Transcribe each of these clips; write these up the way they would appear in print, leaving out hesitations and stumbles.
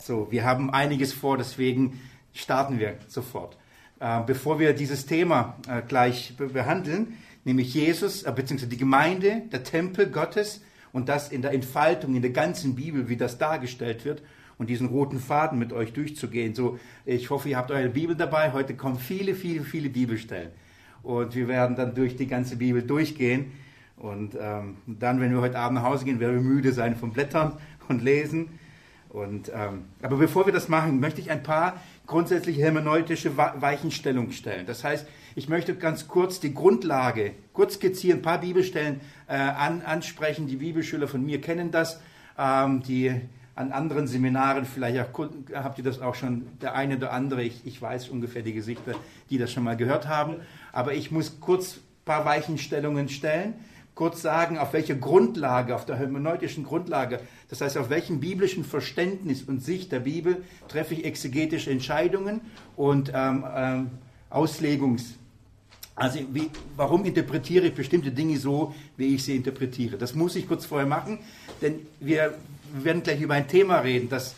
So, wir haben einiges vor, deswegen starten wir sofort. Bevor wir dieses Thema gleich behandeln, nämlich Jesus, beziehungsweise die Gemeinde, der Tempel Gottes und das in der Entfaltung, in der ganzen Bibel, wie das dargestellt wird und diesen roten Faden mit euch durchzugehen. So, ich hoffe, ihr habt eure Bibel dabei. Heute kommen viele Bibelstellen. Und wir werden dann durch die ganze Bibel durchgehen. Und dann, wenn wir heute Abend nach Hause gehen, werden wir müde sein vom Blättern und Lesen. Aber bevor wir das machen, möchte ich ein paar grundsätzliche hermeneutische Weichenstellungen stellen. Das heißt, ich möchte ganz kurz die Grundlage, kurz skizzieren, ein paar Bibelstellen ansprechen. Die Bibelschüler von mir kennen das, die an anderen Seminaren, vielleicht habt ihr das auch schon, der eine oder andere, ich weiß ungefähr die Gesichter, die das schon mal gehört haben. Aber ich muss kurz ein paar Weichenstellungen stellen. Kurz sagen, auf welcher Grundlage, auf der hermeneutischen Grundlage, das heißt, auf welchem biblischen Verständnis und Sicht der Bibel treffe ich exegetische Entscheidungen und warum interpretiere ich bestimmte Dinge so, wie ich sie interpretiere. Das muss ich kurz vorher machen, denn wir werden gleich über ein Thema reden, das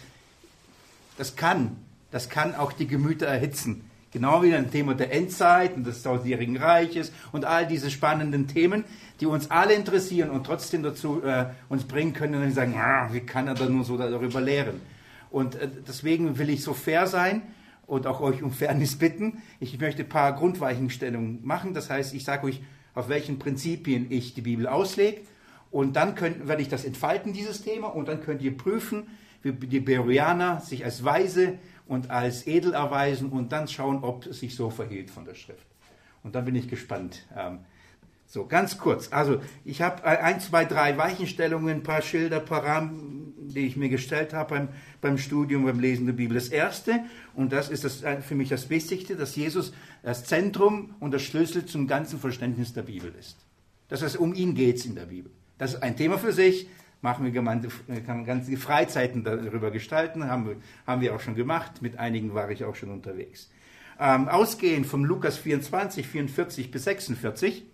kann auch die Gemüter erhitzen. Genau wie ein Thema der Endzeit und des Tausendjährigen Reiches und all diese spannenden Themen, die uns alle interessieren und trotzdem dazu uns bringen können, und dann sagen, wie kann er da nur so darüber lehren? Und deswegen will ich so fair sein und auch euch um Fairness bitten. Ich möchte ein paar Grundweichenstellungen machen. Das heißt, ich sage euch, auf welchen Prinzipien ich die Bibel auslege. Und dann werde ich das entfalten, dieses Thema. Und dann könnt ihr prüfen, wie die Beroianer sich als weise und als edel erweisen und dann schauen, ob es sich so verhielt von der Schrift. Und dann bin ich gespannt. So, ganz kurz. Also, ich habe 1, 2, 3 Weichenstellungen, ein paar Schilder, ein paar Rahmen, die ich mir gestellt habe beim Studium, beim Lesen der Bibel. Das erste, und das ist für mich das Wichtigste, dass Jesus das Zentrum und der Schlüssel zum ganzen Verständnis der Bibel ist. Das heißt, um ihn geht es in der Bibel. Das ist ein Thema für sich. Machen wir kann ganze Freizeiten darüber gestalten, haben wir auch schon gemacht, mit einigen war ich auch schon unterwegs. Ausgehend vom Lukas 24, 44 bis 46,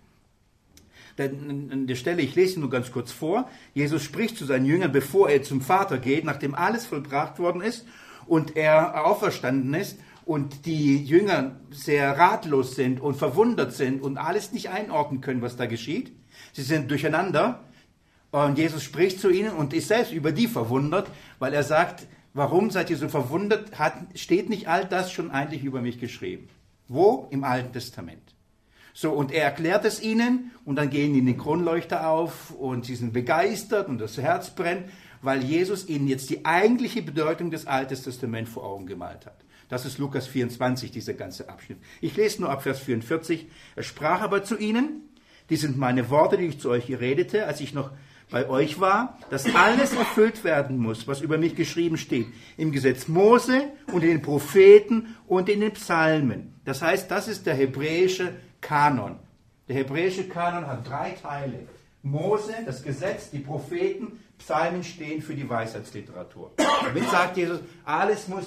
an der Stelle, ich lese nur ganz kurz vor, Jesus spricht zu seinen Jüngern, bevor er zum Vater geht, nachdem alles vollbracht worden ist und er auferstanden ist und die Jünger sehr ratlos sind und verwundert sind und alles nicht einordnen können, was da geschieht. Sie sind durcheinander. Und Jesus spricht zu ihnen und ist selbst über die verwundert, weil er sagt, warum seid ihr so verwundert? Steht nicht all das schon eigentlich über mich geschrieben? Wo? Im Alten Testament. So, und er erklärt es ihnen und dann gehen ihnen die Kronleuchter auf und sie sind begeistert und das Herz brennt, weil Jesus ihnen jetzt die eigentliche Bedeutung des Alten Testaments vor Augen gemalt hat. Das ist Lukas 24, dieser ganze Abschnitt. Ich lese nur ab Vers 44. Er sprach aber zu ihnen, die sind meine Worte, die ich zu euch redete, als ich noch bei euch war, dass alles erfüllt werden muss, was über mich geschrieben steht, im Gesetz Mose und in den Propheten und in den Psalmen. Das heißt, das ist der hebräische Kanon. Der hebräische Kanon hat 3 Teile. Mose, das Gesetz, die Propheten, Psalmen stehen für die Weisheitsliteratur. Damit sagt Jesus, alles muss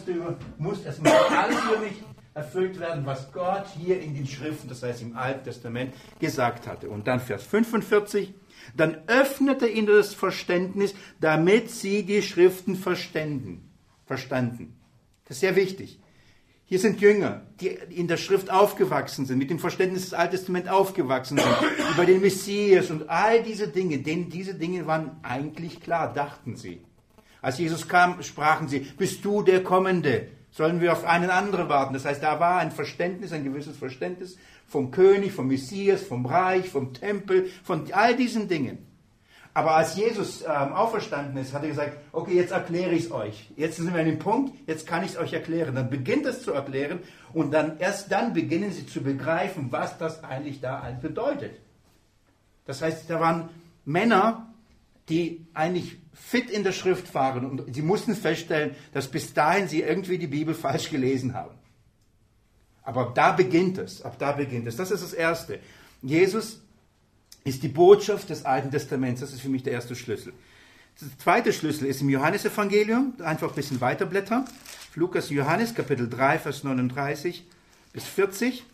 alles über mich erfüllt werden, was Gott hier in den Schriften, das heißt im Alten Testament, gesagt hatte. Und dann Vers 45, dann öffnete ihnen das Verständnis, damit sie die Schriften verstanden. Das ist sehr wichtig. Hier sind Jünger, die in der Schrift aufgewachsen sind, mit dem Verständnis des Alten Testaments aufgewachsen sind, über den Messias und all diese Dinge, denn diese Dinge waren eigentlich klar, dachten sie. Als Jesus kam, sprachen sie, bist du der Kommende? Sollen wir auf einen anderen warten? Das heißt, da war ein Verständnis, ein gewisses Verständnis vom König, vom Messias, vom Reich, vom Tempel, von all diesen Dingen. Aber als Jesus auferstanden ist, hat er gesagt, okay, jetzt erkläre ich es euch. Jetzt sind wir an dem Punkt, jetzt kann ich es euch erklären. Dann beginnt es zu erklären und erst dann beginnen sie zu begreifen, was das eigentlich da bedeutet. Das heißt, da waren Männer, die eigentlich fit in der Schrift waren und sie mussten feststellen, dass bis dahin sie irgendwie die Bibel falsch gelesen haben. Aber ab da beginnt es. Das ist das Erste. Jesus ist die Botschaft des Alten Testaments. Das ist für mich der erste Schlüssel. Der zweite Schlüssel ist im Johannesevangelium. Einfach ein bisschen weiterblättern. Lukas, Johannes, Kapitel 3, Vers 39 bis 40.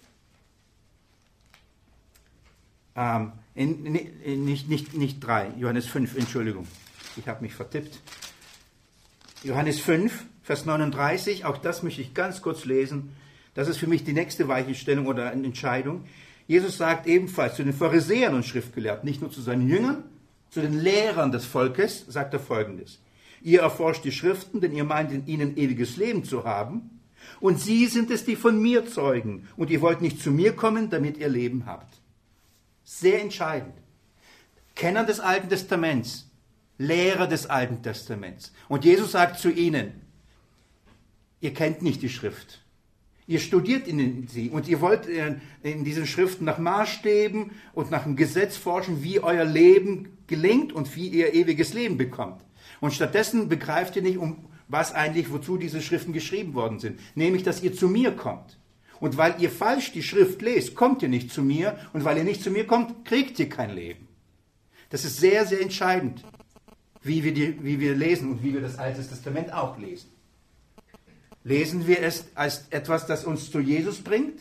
Nicht 3, Johannes 5, Entschuldigung. Ich habe mich vertippt. Johannes 5, Vers 39, auch das möchte ich ganz kurz lesen. Das ist für mich die nächste Weichenstellung oder eine Entscheidung. Jesus sagt ebenfalls zu den Pharisäern und Schriftgelehrten, nicht nur zu seinen Jüngern, zu den Lehrern des Volkes, sagt er Folgendes. Ihr erforscht die Schriften, denn ihr meint in ihnen ewiges Leben zu haben. Und sie sind es, die von mir zeugen. Und ihr wollt nicht zu mir kommen, damit ihr Leben habt. Sehr entscheidend. Kenner des Alten Testaments, Lehrer des Alten Testaments. Und Jesus sagt zu ihnen, ihr kennt nicht die Schrift. Ihr studiert in sie und ihr wollt in diesen Schriften nach Maßstäben und nach dem Gesetz forschen, wie euer Leben gelingt und wie ihr ewiges Leben bekommt. Und stattdessen begreift ihr nicht, wozu diese Schriften geschrieben worden sind. Nämlich, dass ihr zu mir kommt. Und weil ihr falsch die Schrift lest, kommt ihr nicht zu mir. Und weil ihr nicht zu mir kommt, kriegt ihr kein Leben. Das ist sehr, sehr entscheidend, wie wir lesen und wie wir das Alte Testament auch lesen. Lesen wir es als etwas, das uns zu Jesus bringt?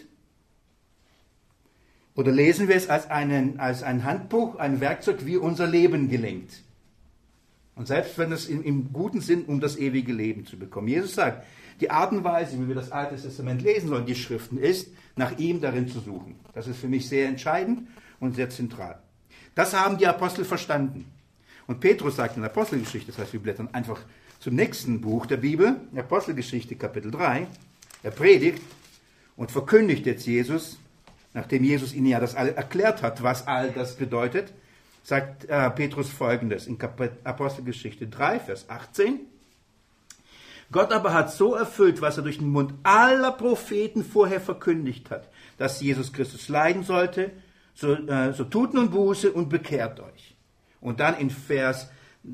Oder lesen wir es als ein Handbuch, ein Werkzeug, wie unser Leben gelingt? Und selbst wenn es im guten Sinn, um das ewige Leben zu bekommen. Jesus sagt, die Art und Weise, wie wir das Alte Testament lesen sollen, die Schriften, ist, nach ihm darin zu suchen. Das ist für mich sehr entscheidend und sehr zentral. Das haben die Apostel verstanden. Und Petrus sagt in der Apostelgeschichte, das heißt, wir blättern einfach zum nächsten Buch der Bibel, Apostelgeschichte Kapitel 3. Er predigt und verkündigt jetzt Jesus, nachdem Jesus ihnen ja das erklärt hat, was all das bedeutet, sagt Petrus Folgendes in Apostelgeschichte 3, Vers 18. Gott aber hat so erfüllt, was er durch den Mund aller Propheten vorher verkündigt hat, dass Jesus Christus leiden sollte, so tut nun Buße und bekehrt euch. Und dann in Vers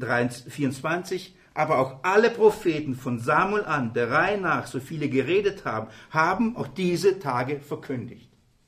24, aber auch alle Propheten von Samuel an, der Reihe nach, so viele geredet haben, haben auch diese Tage verkündigt.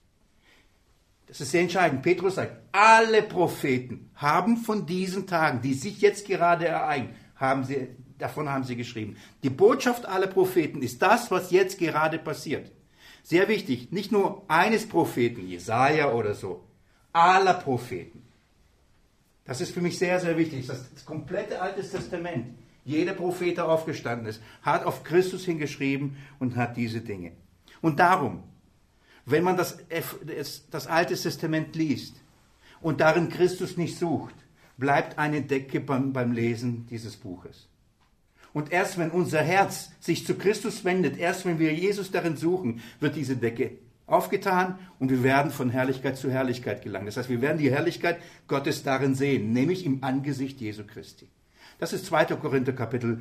Das ist sehr entscheidend. Petrus sagt, alle Propheten haben von diesen Tagen, die sich jetzt gerade ereignen, davon haben sie geschrieben. Die Botschaft aller Propheten ist das, was jetzt gerade passiert. Sehr wichtig, nicht nur eines Propheten, Jesaja oder so, aller Propheten. Das ist für mich sehr, sehr wichtig. Das komplette Alte Testament, jeder Prophet, der aufgestanden ist, hat auf Christus hingeschrieben und hat diese Dinge. Und darum, wenn man das Alte Testament liest und darin Christus nicht sucht, bleibt eine Decke beim Lesen dieses Buches. Und erst wenn unser Herz sich zu Christus wendet, erst wenn wir Jesus darin suchen, wird diese Decke aufgetan und wir werden von Herrlichkeit zu Herrlichkeit gelangen. Das heißt, wir werden die Herrlichkeit Gottes darin sehen, nämlich im Angesicht Jesu Christi. Das ist 2. Korinther Kapitel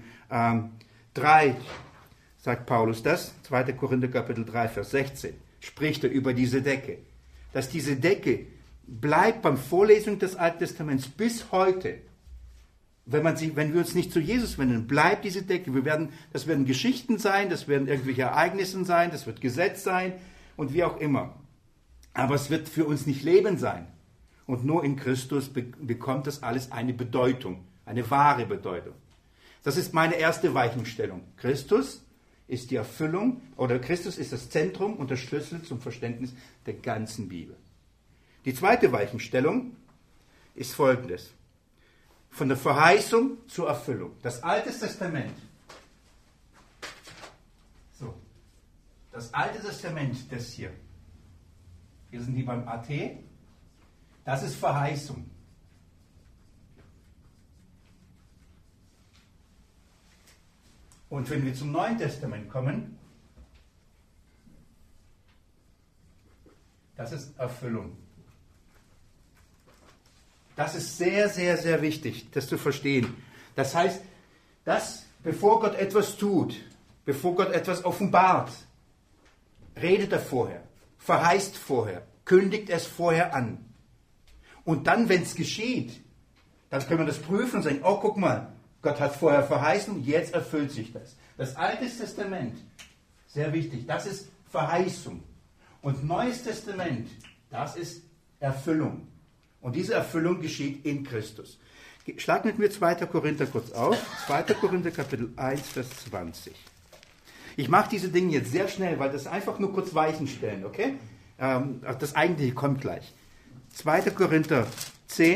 3, sagt Paulus das. 2. Korinther Kapitel 3, Vers 16 spricht er über diese Decke. Dass diese Decke bleibt beim Vorlesen des Alten Testaments bis heute. Wenn wir uns nicht zu Jesus wenden, bleibt diese Decke. Das werden Geschichten sein, das werden irgendwelche Ereignisse sein, das wird Gesetz sein und wie auch immer. Aber es wird für uns nicht Leben sein. Und nur in Christus bekommt das alles eine Bedeutung, eine wahre Bedeutung. Das ist meine erste Weichenstellung. Christus ist die Erfüllung, oder Christus ist das Zentrum und der Schlüssel zum Verständnis der ganzen Bibel. Die zweite Weichenstellung ist folgendes. Von der Verheißung zur Erfüllung. Das Alte Testament. So. Das Alte Testament, das hier. Hier sind die beim AT. Das ist Verheißung. Und wenn wir zum Neuen Testament kommen, das ist Erfüllung. Das ist sehr, sehr, sehr wichtig, das zu verstehen. Das heißt, dass bevor Gott etwas tut, bevor Gott etwas offenbart, redet er vorher, verheißt vorher, kündigt es vorher an. Und dann, wenn es geschieht, dann können wir das prüfen und sagen, oh, guck mal, Gott hat vorher verheißen, jetzt erfüllt sich das. Das Alte Testament, sehr wichtig, das ist Verheißung. Und Neues Testament, das ist Erfüllung. Und diese Erfüllung geschieht in Christus. Schlag mit mir 2. Korinther kurz auf. 2. Korinther Kapitel 1, Vers 20. Ich mache diese Dinge jetzt sehr schnell, weil das einfach nur kurz Weichen stellen, okay? Das Eigentliche kommt gleich. 2. Korinther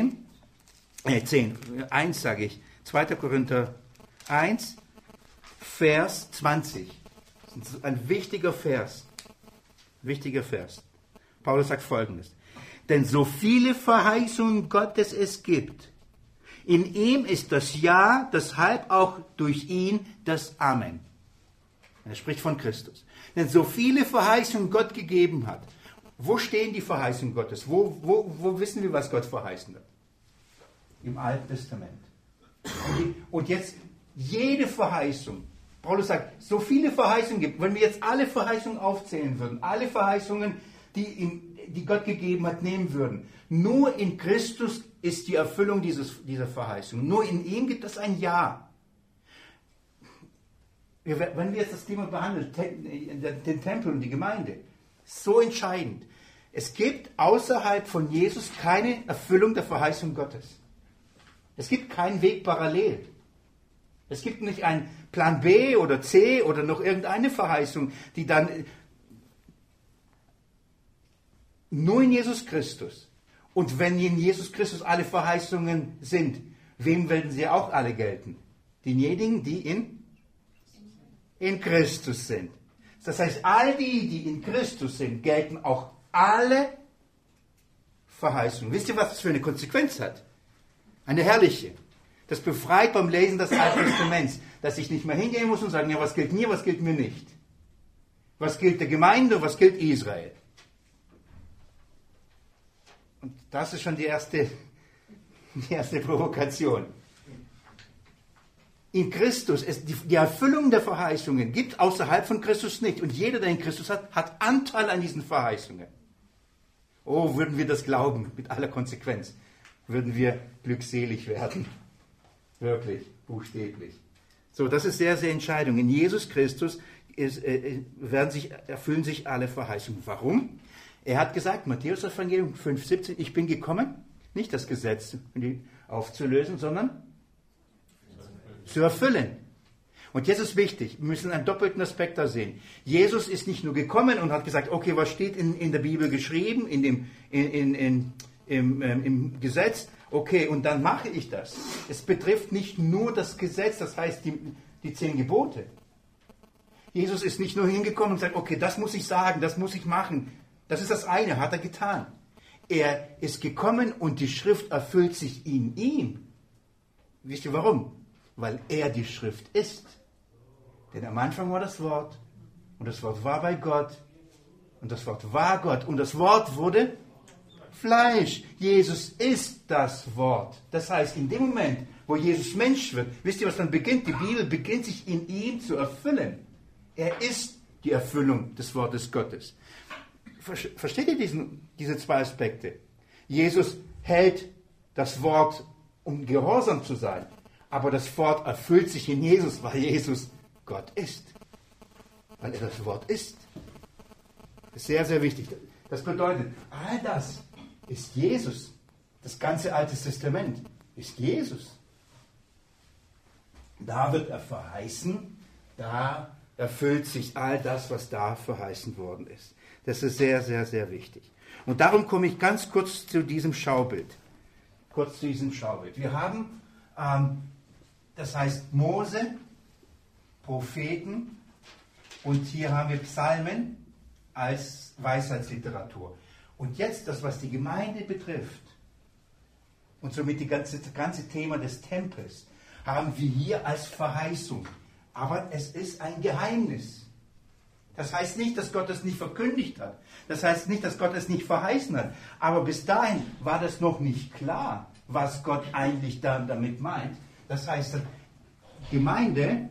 1 sage ich. 2. Korinther 1, Vers 20. Das ist ein wichtiger Vers. Wichtiger Vers. Paulus sagt Folgendes. Denn so viele Verheißungen Gottes es gibt, in ihm ist das Ja, deshalb auch durch ihn das Amen. Er spricht von Christus. Denn so viele Verheißungen Gott gegeben hat. Wo stehen die Verheißungen Gottes? Wo wissen wir, was Gott verheißen hat? Im Alten Testament. Und jetzt jede Verheißung. Paulus sagt, so viele Verheißungen gibt. Wenn wir jetzt alle Verheißungen aufzählen würden, alle Verheißungen, die Gott gegeben hat, nehmen würden. Nur in Christus ist die Erfüllung dieser Verheißung. Nur in ihm gibt es ein Ja. Wenn wir jetzt das Thema behandeln, den Tempel und die Gemeinde, so entscheidend. Es gibt außerhalb von Jesus keine Erfüllung der Verheißung Gottes. Es gibt keinen Weg parallel. Es gibt nicht einen Plan B oder C oder noch irgendeine Verheißung, die dann nur in Jesus Christus. Und wenn in Jesus Christus alle Verheißungen sind, wem werden sie auch alle gelten? Denjenigen, die in Christus sind. Das heißt, all die in Christus sind, gelten auch alle Verheißungen. Wisst ihr, was das für eine Konsequenz hat? Eine herrliche. Das befreit beim Lesen des Alten Testaments, dass ich nicht mehr hingehen muss und sagen, ja, was gilt mir, was gilt mir nicht. Was gilt der Gemeinde, was gilt Israel. Und das ist schon die erste Provokation. In Christus, die Erfüllung der Verheißungen gibt außerhalb von Christus nicht. Und jeder, der in Christus hat, hat Anteil an diesen Verheißungen. Oh, würden wir das glauben, mit aller Konsequenz, würden wir glückselig werden. Wirklich, buchstäblich. So, das ist sehr, sehr entscheidend. In Jesus Christus erfüllen sich alle Verheißungen. Warum? Er hat gesagt, Matthäus Evangelium 5,17, ich bin gekommen, nicht das Gesetz aufzulösen, sondern zu erfüllen. Und jetzt ist wichtig, wir müssen einen doppelten Aspekt da sehen. Jesus ist nicht nur gekommen und hat gesagt, okay, was steht in der Bibel geschrieben, im Gesetz, okay, und dann mache ich das. Es betrifft nicht nur das Gesetz, das heißt die 10 Gebote. Jesus ist nicht nur hingekommen und sagt, okay, das muss ich sagen, das muss ich machen. Das ist das eine, hat er getan. Er ist gekommen und die Schrift erfüllt sich in ihm. Wisst ihr warum? Weil er die Schrift ist. Denn am Anfang war das Wort und das Wort war bei Gott und das Wort war Gott und das Wort wurde Fleisch. Jesus ist das Wort. Das heißt, in dem Moment, wo Jesus Mensch wird, wisst ihr, was dann beginnt? Die Bibel beginnt sich in ihm zu erfüllen. Er ist die Erfüllung des Wortes Gottes. Versteht ihr diese zwei Aspekte? Jesus hält das Wort, um gehorsam zu sein. Aber das Wort erfüllt sich in Jesus, weil Jesus Gott ist. Weil er das Wort ist. Das ist sehr, sehr wichtig. Das bedeutet, all das ist Jesus. Das ganze Alte Testament ist Jesus. Da wird er verheißen, da erfüllt sich all das, was da verheißen worden ist. Das ist sehr, sehr, sehr wichtig. Und darum komme ich ganz kurz zu diesem Schaubild. Wir haben, das heißt Mose, Propheten und hier haben wir Psalmen als Weisheitsliteratur. Und jetzt das, was die Gemeinde betrifft und somit das ganze Thema des Tempels, haben wir hier als Verheißung. Aber es ist ein Geheimnis. Das heißt nicht, dass Gott es nicht verkündigt hat. Das heißt nicht, dass Gott es nicht verheißen hat. Aber bis dahin war das noch nicht klar, was Gott eigentlich damit meint. Das heißt, Gemeinde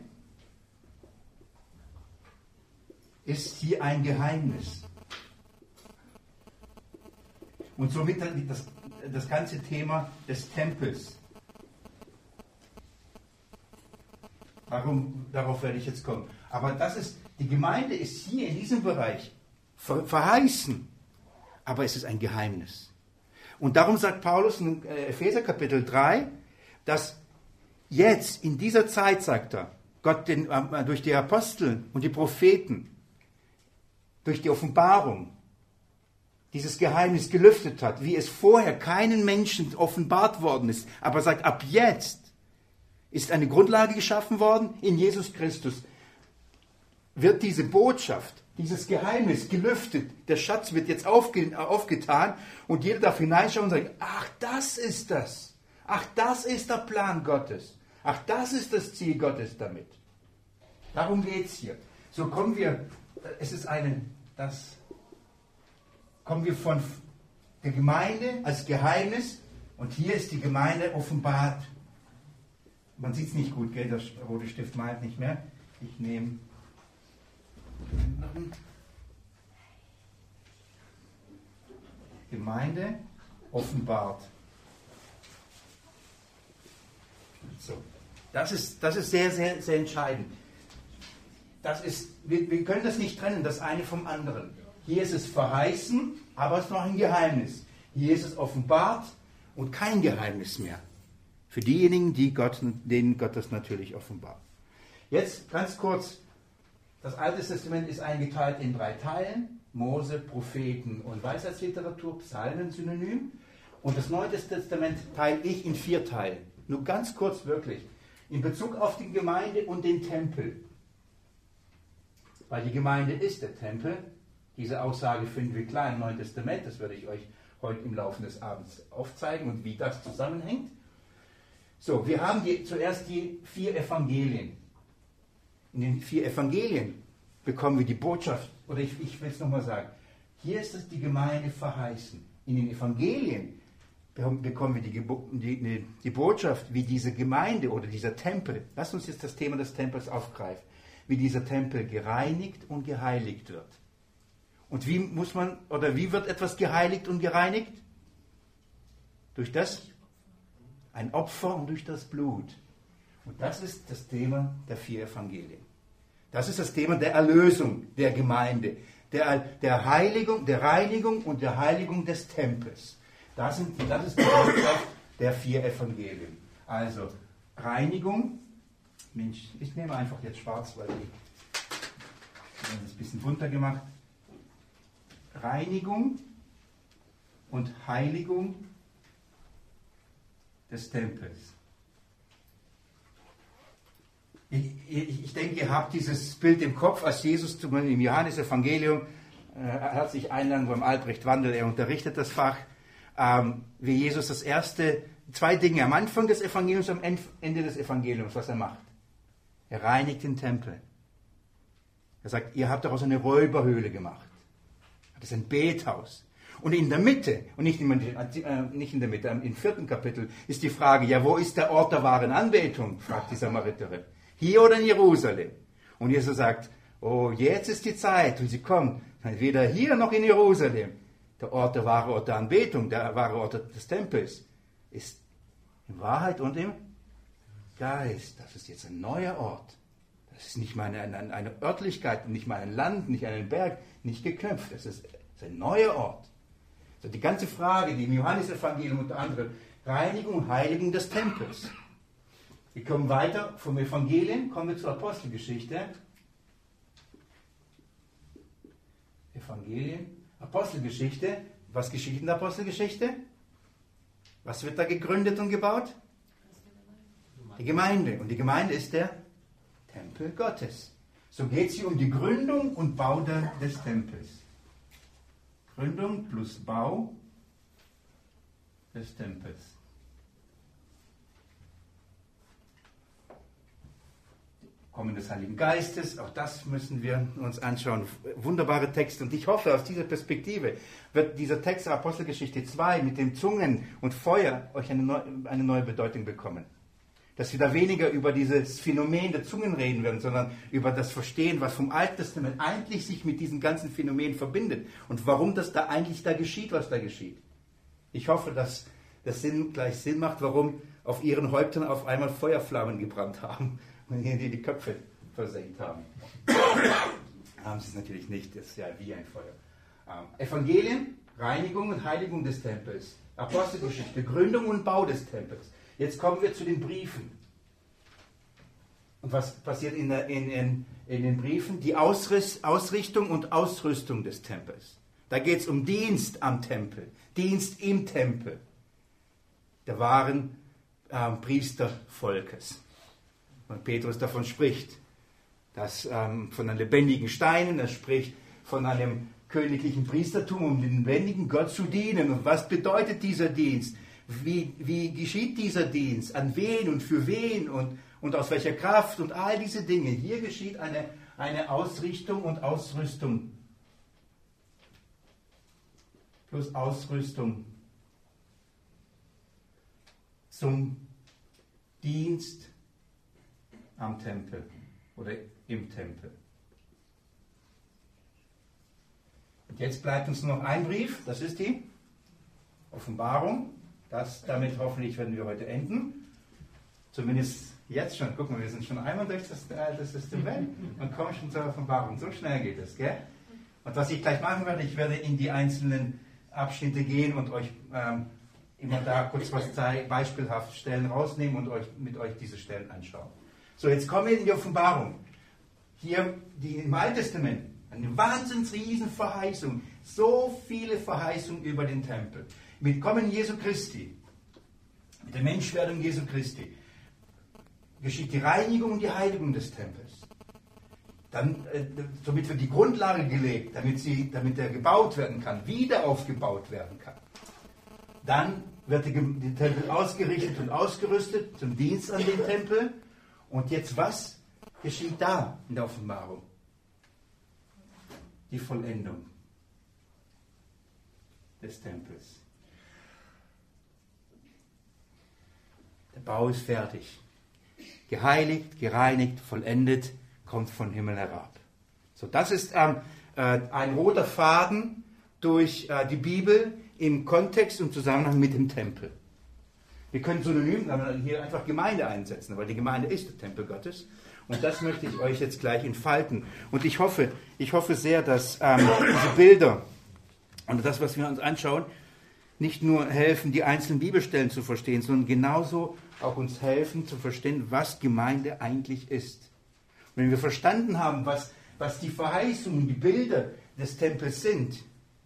ist hier ein Geheimnis. Und somit das ganze Thema des Tempels. Darauf werde ich jetzt kommen. Aber die Gemeinde ist hier in diesem Bereich verheißen. Aber es ist ein Geheimnis. Und darum sagt Paulus in Epheser Kapitel 3, dass jetzt in dieser Zeit, sagt er, Gott durch die Apostel und die Propheten, durch die Offenbarung, dieses Geheimnis gelüftet hat, wie es vorher keinen Menschen offenbart worden ist. Aber sagt, ab jetzt ist eine Grundlage geschaffen worden in Jesus Christus, wird diese Botschaft, dieses Geheimnis gelüftet. Der Schatz wird jetzt aufgetan und jeder darf hineinschauen und sagen, ach, das ist das. Ach, das ist der Plan Gottes. Ach, das ist das Ziel Gottes damit. Darum geht es hier. So kommen wir, kommen wir von der Gemeinde als Geheimnis und hier ist die Gemeinde offenbart. Man sieht es nicht gut, gell? Der rote Stift malt nicht mehr. Ich nehme den anderen. Gemeinde offenbart. So. Das ist sehr, sehr, sehr entscheidend. Wir können das nicht trennen, das eine vom anderen. Hier ist es verheißen, aber es ist noch ein Geheimnis. Hier ist es offenbart und kein Geheimnis mehr. Für diejenigen, denen Gott das natürlich offenbart. Jetzt ganz kurz, das Alte Testament ist eingeteilt in 3 Teilen. Mose, Propheten und Weisheitsliteratur, Psalmen synonym. Und das Neue Testament teile ich in 4 Teilen. Nur ganz kurz wirklich. In Bezug auf die Gemeinde und den Tempel. Weil die Gemeinde ist der Tempel. Diese Aussage finden wir klar im Neuen Testament. Das werde ich euch heute im Laufe des Abends aufzeigen und wie das zusammenhängt. So, wir haben zuerst die 4 Evangelien. In den 4 Evangelien bekommen wir die Botschaft, oder ich will es nochmal sagen, hier ist es die Gemeinde verheißen. In den Evangelien bekommen wir die Botschaft, wie diese Gemeinde oder dieser Tempel, lasst uns jetzt das Thema des Tempels aufgreifen, wie dieser Tempel gereinigt und geheiligt wird. Und wie wird etwas geheiligt und gereinigt? Durch ein Opfer und durch das Blut. Und das ist das Thema der 4 Evangelien. Das ist das Thema der Erlösung der Gemeinde, der Heiligung, der Reinigung und der Heiligung des Tempels. Das ist die Botschaft der 4 Evangelien. Also Reinigung. Mensch, ich nehme einfach jetzt schwarz, weil ich habe das ein bisschen bunter gemacht. Reinigung und Heiligung des Tempels. Ich denke, ihr habt dieses Bild im Kopf, als Jesus im Johannesevangelium, herzlich Einladung beim Albrecht Wandel, er unterrichtet das Fach, wie Jesus 2 Dinge am Anfang des Evangeliums, am Ende des Evangeliums, was er macht. Er reinigt den Tempel. Er sagt, ihr habt daraus eine Räuberhöhle gemacht. Das ist ein Bethaus. Und in der Mitte, und nicht in der Mitte, im 4. Kapitel, ist die Frage, ja, wo ist der Ort der wahren Anbetung, fragt die Samariterin. Hier oder in Jerusalem? Und Jesus sagt, oh, jetzt ist die Zeit, und sie kommt, weder hier noch in Jerusalem. Der wahre Ort der Anbetung, der wahre Ort des Tempels, ist in Wahrheit und im Geist. Das ist jetzt ein neuer Ort. Das ist nicht mal eine Örtlichkeit, nicht mal ein Land, nicht einen Berg, nicht geknüpft. Das ist ein neuer Ort. Also die ganze Frage, die im Johannesevangelium unter anderem, Reinigung und Heiligung des Tempels. Wir kommen weiter vom Evangelien, kommen wir zur Apostelgeschichte. Apostelgeschichte. Was geschieht in der Apostelgeschichte? Was wird da gegründet und gebaut? Die Gemeinde. Und die Gemeinde ist der Tempel Gottes. So geht es hier um die Gründung und Bau des Tempels. Gründung plus Bau des Tempels. Kommen des Heiligen Geistes, auch das müssen wir uns anschauen. Wunderbare Texte. Und ich hoffe, aus dieser Perspektive wird dieser Text der Apostelgeschichte 2 mit den Zungen und Feuer euch eine neue Bedeutung bekommen. Dass wir da weniger über dieses Phänomen der Zungen reden werden, sondern über das Verstehen, was vom Alten Testament eigentlich sich mit diesem ganzen Phänomen verbindet und warum das da eigentlich geschieht, was da geschieht. Ich hoffe, dass das gleich Sinn macht, warum auf ihren Häuptern auf einmal Feuerflammen gebrannt haben und die Köpfe versenkt haben. Haben sie es natürlich nicht, das ist ja wie ein Feuer. Evangelien, Reinigung und Heiligung des Tempels. Apostelgeschichte, Gründung und Bau des Tempels. Jetzt kommen wir zu den Briefen. Und was passiert in den Briefen? Die Ausrichtung und Ausrüstung des Tempels. Da geht es um Dienst am Tempel, Dienst im Tempel der wahren Priestervolkes. Und Petrus davon spricht. das von einem lebendigen Steinen, das spricht von einem königlichen Priestertum, um den lebendigen Gott zu dienen. Und was bedeutet dieser Dienst? Wie geschieht dieser Dienst? An wen und für wen und aus welcher Kraft und all diese Dinge. Hier geschieht eine Ausrichtung und Ausrüstung. Plus Ausrüstung zum Dienst am Tempel oder im Tempel. Und jetzt bleibt uns noch ein Brief, das ist die Offenbarung. Damit hoffentlich werden wir heute enden. Zumindest jetzt schon. Guck mal, wir sind schon einmal durch das Testament und kommen schon zur Offenbarung. So schnell geht es, gell? Und was ich gleich machen werde, ich werde in die einzelnen Abschnitte gehen und euch immer da kurz was beispielhaft Stellen rausnehmen und mit euch diese Stellen anschauen. So, jetzt kommen wir in die Offenbarung. Hier im Alten Testament, eine wahnsinns riesen Verheißung, so viele Verheißungen über den Tempel. Mit Kommen Jesu Christi, mit der Menschwerdung Jesu Christi, geschieht die Reinigung und die Heiligung des Tempels. Dann, somit wird die Grundlage gelegt, damit er gebaut werden kann, wieder aufgebaut werden kann. Dann wird der Tempel ausgerichtet und ausgerüstet zum Dienst an den Tempel. Und jetzt was geschieht da in der Offenbarung? Die Vollendung des Tempels. Der Bau ist fertig. Geheiligt, gereinigt, vollendet, kommt von Himmel herab. So, das ist ein roter Faden durch die Bibel im Kontext und Zusammenhang mit dem Tempel. Wir können synonym hier einfach Gemeinde einsetzen, weil die Gemeinde ist der Tempel Gottes. Und das möchte ich euch jetzt gleich entfalten. Und ich hoffe sehr, dass diese Bilder und das, was wir uns anschauen, nicht nur helfen, die einzelnen Bibelstellen zu verstehen, sondern genauso auch uns helfen zu verstehen, was Gemeinde eigentlich ist. Und wenn wir verstanden haben, was die Verheißungen, die Bilder des Tempels sind,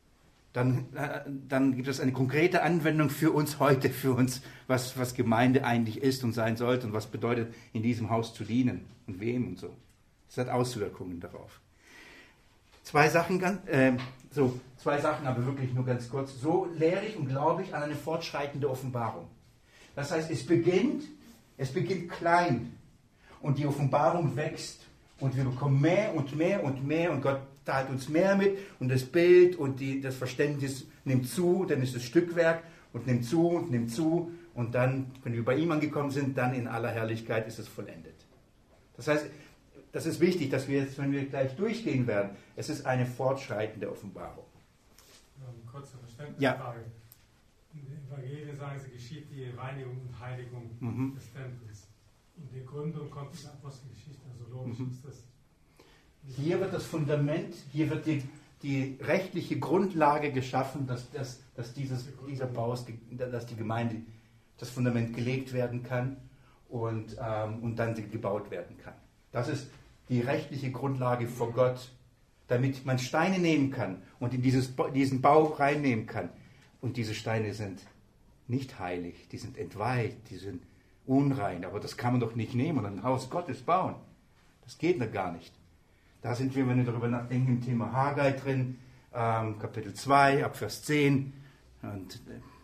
dann gibt es eine konkrete Anwendung für uns heute, für uns, was Gemeinde eigentlich ist und sein sollte und was bedeutet, in diesem Haus zu dienen und wem und so. Es hat Auswirkungen darauf. Zwei Sachen, aber wirklich nur ganz kurz. So lehre ich und glaube ich an eine fortschreitende Offenbarung. Das heißt, es beginnt klein und die Offenbarung wächst und wir bekommen mehr und mehr und mehr und Gott teilt uns mehr mit und das Bild und das Verständnis nimmt zu, dann ist es Stückwerk und nimmt zu und dann, wenn wir bei ihm angekommen sind, dann in aller Herrlichkeit ist es vollendet. Das heißt, das ist wichtig, dass wir jetzt, wenn wir gleich durchgehen werden, es ist eine fortschreitende Offenbarung. Eine kurze Verständnisfrage. Ja. In den Evangelien sagen Sie, geschieht die Reinigung und Heiligung des Tempels. Und die Gründung kommt in der Apostelgeschichte, also logisch ist das. Hier wird das Fundament, hier wird die rechtliche Grundlage geschaffen, dass dieser Bau, dass die Gemeinde, das Fundament gelegt werden kann und dann gebaut werden kann. Das ist die rechtliche Grundlage vor Gott, damit man Steine nehmen kann und in diesen Bau reinnehmen kann. Und diese Steine sind nicht heilig, die sind entweiht, die sind unrein, aber das kann man doch nicht nehmen und ein Haus Gottes bauen. Das geht noch gar nicht. Da sind wir, wenn wir darüber nachdenken, im Thema Haggai drin, Kapitel 2, ab Vers 10. Und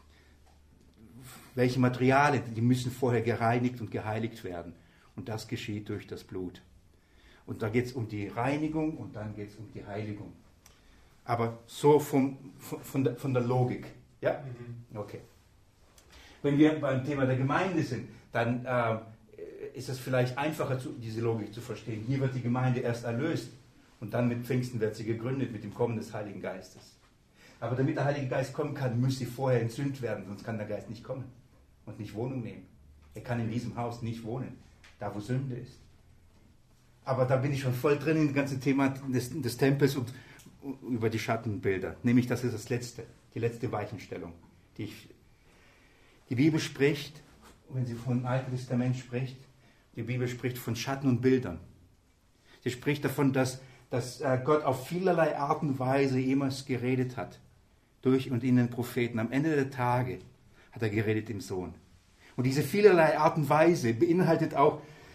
welche Materialien, die müssen vorher gereinigt und geheiligt werden. Und das geschieht durch das Blut. Und da geht es um die Reinigung und dann geht es um die Heiligung. Aber so von der Logik. Ja? Okay. Wenn wir beim Thema der Gemeinde sind, dann ist es vielleicht einfacher, diese Logik zu verstehen. Hier wird die Gemeinde erst erlöst und dann mit Pfingsten wird sie gegründet mit dem Kommen des Heiligen Geistes. Aber damit der Heilige Geist kommen kann, muss sie vorher entzündet werden, sonst kann der Geist nicht kommen und nicht Wohnung nehmen. Er kann in diesem Haus nicht wohnen, da wo Sünde ist. Aber da bin ich schon voll drin im ganzen Thema des Tempels und über die Schattenbilder. Nämlich, das ist die letzte Weichenstellung. Die Bibel spricht, wenn sie vom Alten Testament spricht, die Bibel spricht von Schatten und Bildern. Sie spricht davon, dass Gott auf vielerlei Art und Weise jemals geredet hat. Durch und in den Propheten. Am Ende der Tage hat er geredet im Sohn. Und diese vielerlei Art und Weise beinhaltet auch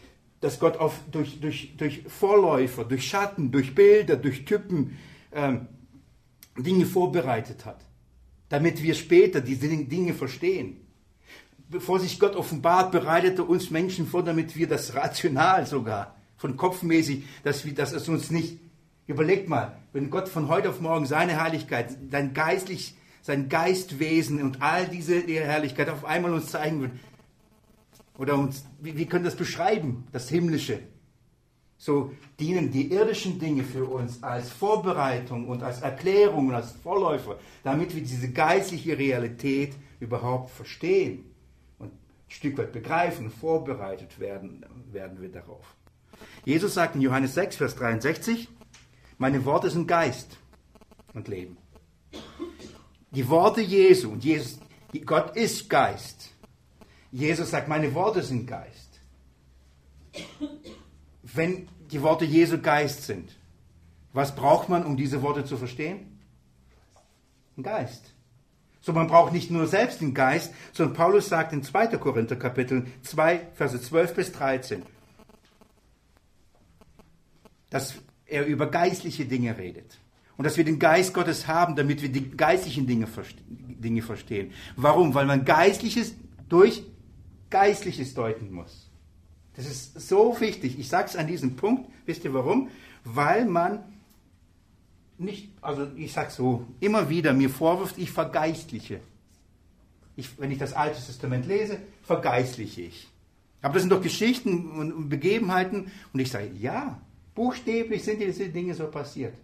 dass Gott durch Vorläufer, durch Schatten, durch Bilder, durch Typen Dinge vorbereitet hat, damit wir später diese Dinge verstehen. Bevor sich Gott offenbart, bereitet er uns Menschen vor, damit wir das rational sogar, von kopfmäßig, dass es uns nicht... Überlegt mal, wenn Gott von heute auf morgen seine Heiligkeit, sein Geistwesen und all diese Herrlichkeit auf einmal uns zeigen wird, oder uns, wie können wir das beschreiben, das Himmlische? So dienen die irdischen Dinge für uns als Vorbereitung und als Erklärung und als Vorläufer, damit wir diese geistliche Realität überhaupt verstehen und ein Stück weit begreifen und vorbereitet werden wir darauf. Jesus sagt in Johannes 6, Vers 63, meine Worte sind Geist und Leben. Die Worte Jesu, und Gott ist Geist. Jesus sagt, meine Worte sind Geist. Wenn die Worte Jesu Geist sind, was braucht man, um diese Worte zu verstehen? Ein Geist. So, man braucht nicht nur selbst den Geist, sondern Paulus sagt in 2. Korinther Kapitel 2, Verse 12 bis 13, dass er über geistliche Dinge redet. Und dass wir den Geist Gottes haben, damit wir die geistlichen Dinge verstehen. Warum? Weil man Geistliches durch Geistliches deuten muss. Das ist so wichtig. Ich sage es an diesem Punkt. Wisst ihr warum? Weil man nicht, also ich sage so, immer wieder mir vorwirft, ich vergeistliche. Wenn ich das Alte Testament lese, vergeistliche ich. Aber das sind doch Geschichten und Begebenheiten. Und ich sage, ja, buchstäblich sind diese Dinge so passiert.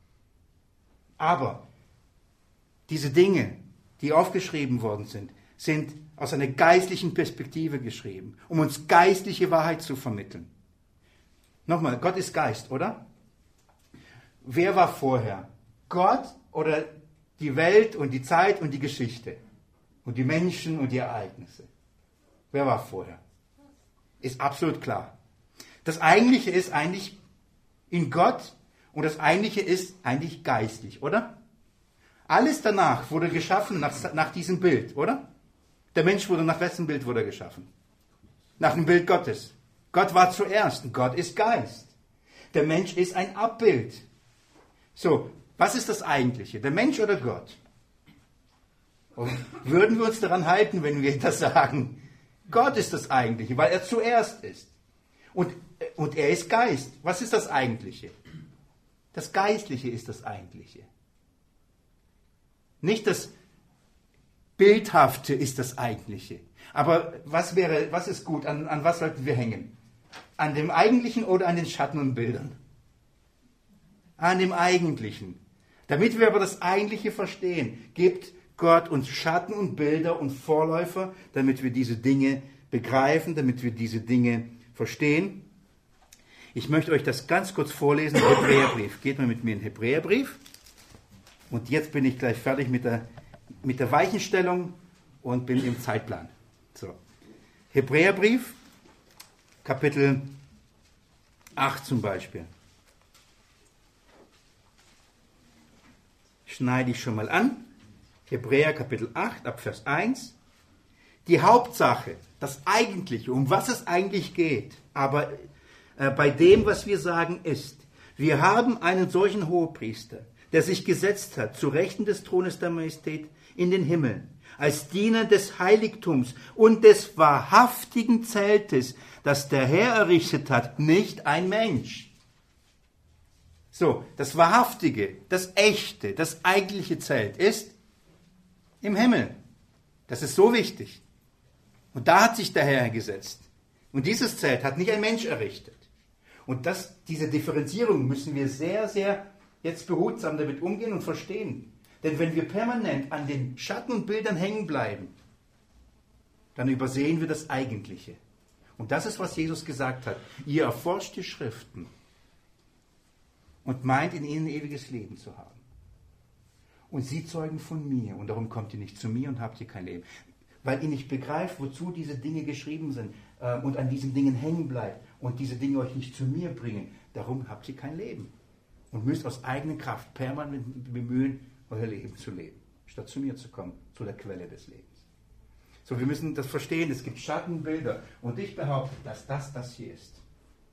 Aber diese Dinge, die aufgeschrieben worden sind aus einer geistlichen Perspektive geschrieben, um uns geistliche Wahrheit zu vermitteln. Nochmal, Gott ist Geist, oder? Wer war vorher? Gott oder die Welt und die Zeit und die Geschichte? Und die Menschen und die Ereignisse? Wer war vorher? Ist absolut klar. Das Eigentliche ist eigentlich in Gott und das Eigentliche ist eigentlich geistlich, oder? Alles danach wurde geschaffen nach diesem Bild, oder? Der Mensch wurde nach wessen Bild wurde geschaffen? Nach dem Bild Gottes. Gott war zuerst. Gott ist Geist. Der Mensch ist ein Abbild. So, was ist das Eigentliche? Der Mensch oder Gott? Und würden wir uns daran halten, wenn wir das sagen? Gott ist das Eigentliche, weil er zuerst ist. Und er ist Geist. Was ist das Eigentliche? Das Geistliche ist das Eigentliche. Nicht das Bildhafte ist das Eigentliche. Aber was ist gut? An was sollten wir hängen? An dem Eigentlichen oder an den Schatten und Bildern? An dem Eigentlichen. Damit wir aber das Eigentliche verstehen, gibt Gott uns Schatten und Bilder und Vorläufer, damit wir diese Dinge begreifen, damit wir diese Dinge verstehen. Ich möchte euch das ganz kurz vorlesen, im Hebräerbrief. Geht mal mit mir in den Hebräerbrief. Und jetzt bin ich gleich fertig mit der Weichenstellung und bin im Zeitplan. So. Hebräerbrief, Kapitel 8 zum Beispiel. Schneide ich schon mal an. Hebräer Kapitel 8, ab Vers 1. Die Hauptsache, das Eigentliche, um was es eigentlich geht, aber bei dem, was wir sagen, ist, wir haben einen solchen Hohepriester, der sich gesetzt hat zu Rechten des Thrones der Majestät in den Himmeln, als Diener des Heiligtums und des wahrhaftigen Zeltes, das der Herr errichtet hat, nicht ein Mensch. So, das Wahrhaftige, das Echte, das eigentliche Zelt ist im Himmel. Das ist so wichtig. Und da hat sich der Herr gesetzt. Und dieses Zelt hat nicht ein Mensch errichtet. Und diese Differenzierung müssen wir sehr, sehr jetzt behutsam damit umgehen und verstehen. Denn wenn wir permanent an den Schatten und Bildern hängen bleiben, dann übersehen wir das Eigentliche. Und das ist, was Jesus gesagt hat. Ihr erforscht die Schriften und meint, in ihnen ewiges Leben zu haben. Und sie zeugen von mir. Und darum kommt ihr nicht zu mir und habt ihr kein Leben. Weil ihr nicht begreift, wozu diese Dinge geschrieben sind und an diesen Dingen hängen bleibt und diese Dinge euch nicht zu mir bringen. Darum habt ihr kein Leben. Und müsst aus eigener Kraft permanent bemühen, euer Leben zu leben, statt zu mir zu kommen, zu der Quelle des Lebens. So, wir müssen das verstehen, es gibt Schattenbilder. Und ich behaupte, dass das hier ist.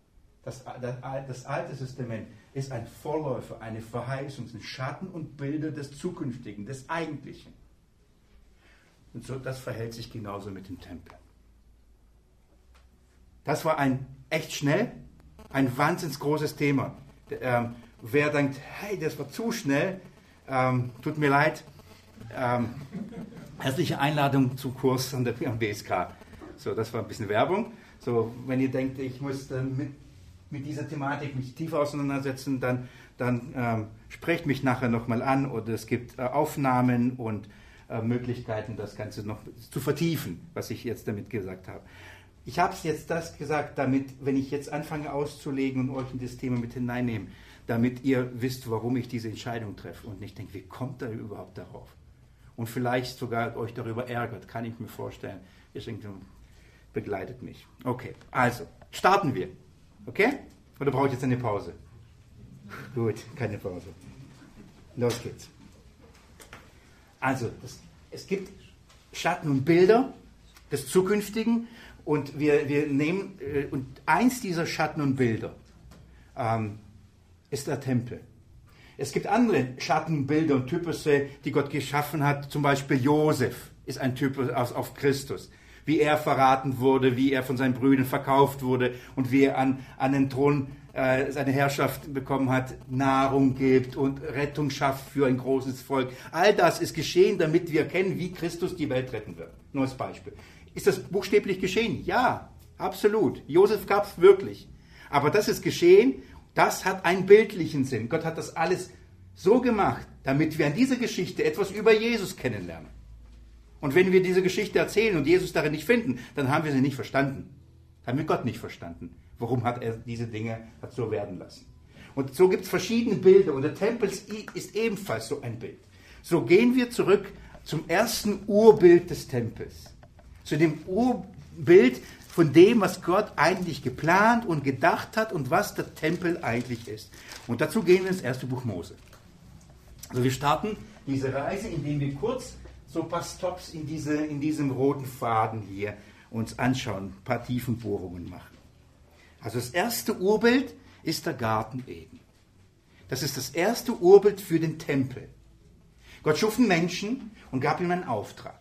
Das Alte Testament ist ein Vorläufer, eine Verheißung, sind Schatten und Bilder des Zukünftigen, des Eigentlichen. Und so, das verhält sich genauso mit dem Tempel. Das war echt schnell, ein wahnsinnig großes Thema. Wer denkt, hey, das war zu schnell, tut mir leid, herzliche Einladung zum Kurs am BSK. So, das war ein bisschen Werbung. So, wenn ihr denkt, ich muss mit dieser Thematik mich tiefer auseinandersetzen, dann sprecht mich nachher nochmal an oder es gibt Aufnahmen und Möglichkeiten, das Ganze noch zu vertiefen, was ich jetzt damit gesagt habe. Ich habe es jetzt das gesagt, damit, wenn ich jetzt anfange auszulegen und euch in das Thema mit hineinnehme, damit ihr wisst, warum ich diese Entscheidung treffe und nicht denkt, wie kommt er überhaupt darauf? Und vielleicht sogar euch darüber ärgert, kann ich mir vorstellen. Deswegen begleitet mich. Okay, also, starten wir. Okay? Oder brauche ich jetzt eine Pause? Gut, keine Pause. Los geht's. Also, es gibt Schatten und Bilder des Zukünftigen und wir nehmen, und eins dieser Schatten und Bilder ist der Tempel. Es gibt andere Schatten, Bilder und Typusse, die Gott geschaffen hat. Zum Beispiel Josef ist ein Typus auf Christus. Wie er verraten wurde, wie er von seinen Brüdern verkauft wurde und wie er an den Thron seine Herrschaft bekommen hat, Nahrung gibt und Rettung schafft für ein großes Volk. All das ist geschehen, damit wir erkennen, wie Christus die Welt retten wird. Nur als Beispiel. Ist das buchstäblich geschehen? Ja, absolut. Josef gab es wirklich. Aber das ist geschehen, das hat einen bildlichen Sinn. Gott hat das alles so gemacht, damit wir an dieser Geschichte etwas über Jesus kennenlernen. Und wenn wir diese Geschichte erzählen und Jesus darin nicht finden, dann haben wir sie nicht verstanden. Haben wir Gott nicht verstanden. Warum hat er diese Dinge so werden lassen? Und so gibt es verschiedene Bilder und der Tempel ist ebenfalls so ein Bild. So gehen wir zurück zum ersten Urbild des Tempels. Zu dem Urbild von dem, was Gott eigentlich geplant und gedacht hat und was der Tempel eigentlich ist. Und dazu gehen wir ins erste Buch Mose. Also wir starten diese Reise, indem wir kurz so ein paar Stops in diesem roten Faden hier uns anschauen, ein paar Tiefenbohrungen machen. Also das erste Urbild ist der Garten Eden. Das ist das erste Urbild für den Tempel. Gott schuf einen Menschen und gab ihm einen Auftrag.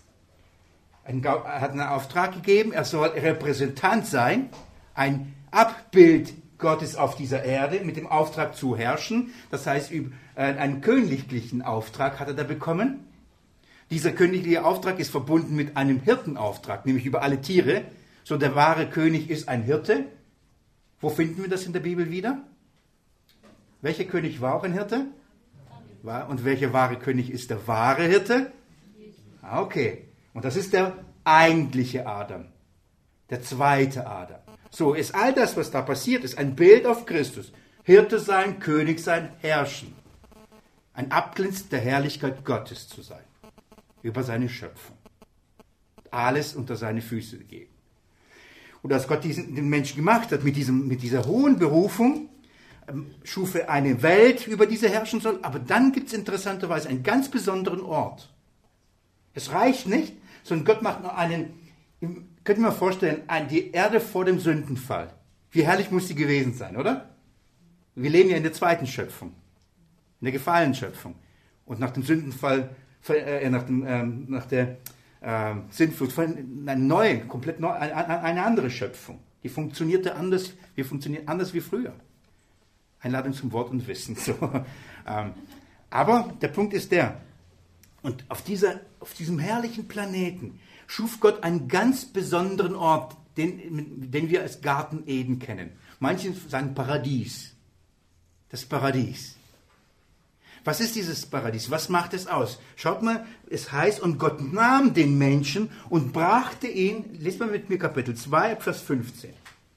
Er hat einen Auftrag gegeben, er soll Repräsentant sein, ein Abbild Gottes auf dieser Erde mit dem Auftrag zu herrschen. Das heißt, einen königlichen Auftrag hat er da bekommen. Dieser königliche Auftrag ist verbunden mit einem Hirtenauftrag, nämlich über alle Tiere. So, der wahre König ist ein Hirte. Wo finden wir das in der Bibel wieder? Welcher König war auch ein Hirte? Und welcher wahre König ist der wahre Hirte? Okay. Und das ist der eigentliche Adam. Der zweite Adam. So ist all das, was da passiert, ist ein Bild auf Christus. Hirte sein, König sein, herrschen. Ein Abglanz der Herrlichkeit Gottes zu sein. Über seine Schöpfung. Alles unter seine Füße gegeben. Und als Gott den Menschen gemacht hat, mit dieser hohen Berufung, schuf er eine Welt, über die er herrschen soll, aber dann gibt es interessanterweise einen ganz besonderen Ort. Es reicht nicht, sondern Gott macht noch könnt ihr mir vorstellen, die Erde vor dem Sündenfall. Wie herrlich muss die gewesen sein, oder? Wir leben ja in der zweiten Schöpfung, in der gefallenen Schöpfung. Und nach dem Sündenfall, nach der Sintflut, eine neue, komplett neu, eine andere Schöpfung. Die funktionierte anders, wir funktionieren anders wie früher. Einladung zum Wort und Wissen. So. Aber der Punkt ist der, und auf diesem herrlichen Planeten schuf Gott einen ganz besonderen Ort, den wir als Garten Eden kennen. Manche sagen Paradies. Das Paradies. Was ist dieses Paradies? Was macht es aus? Schaut mal, es heißt, und Gott nahm den Menschen und brachte ihn, lest mal mit mir Kapitel 2, Vers 15.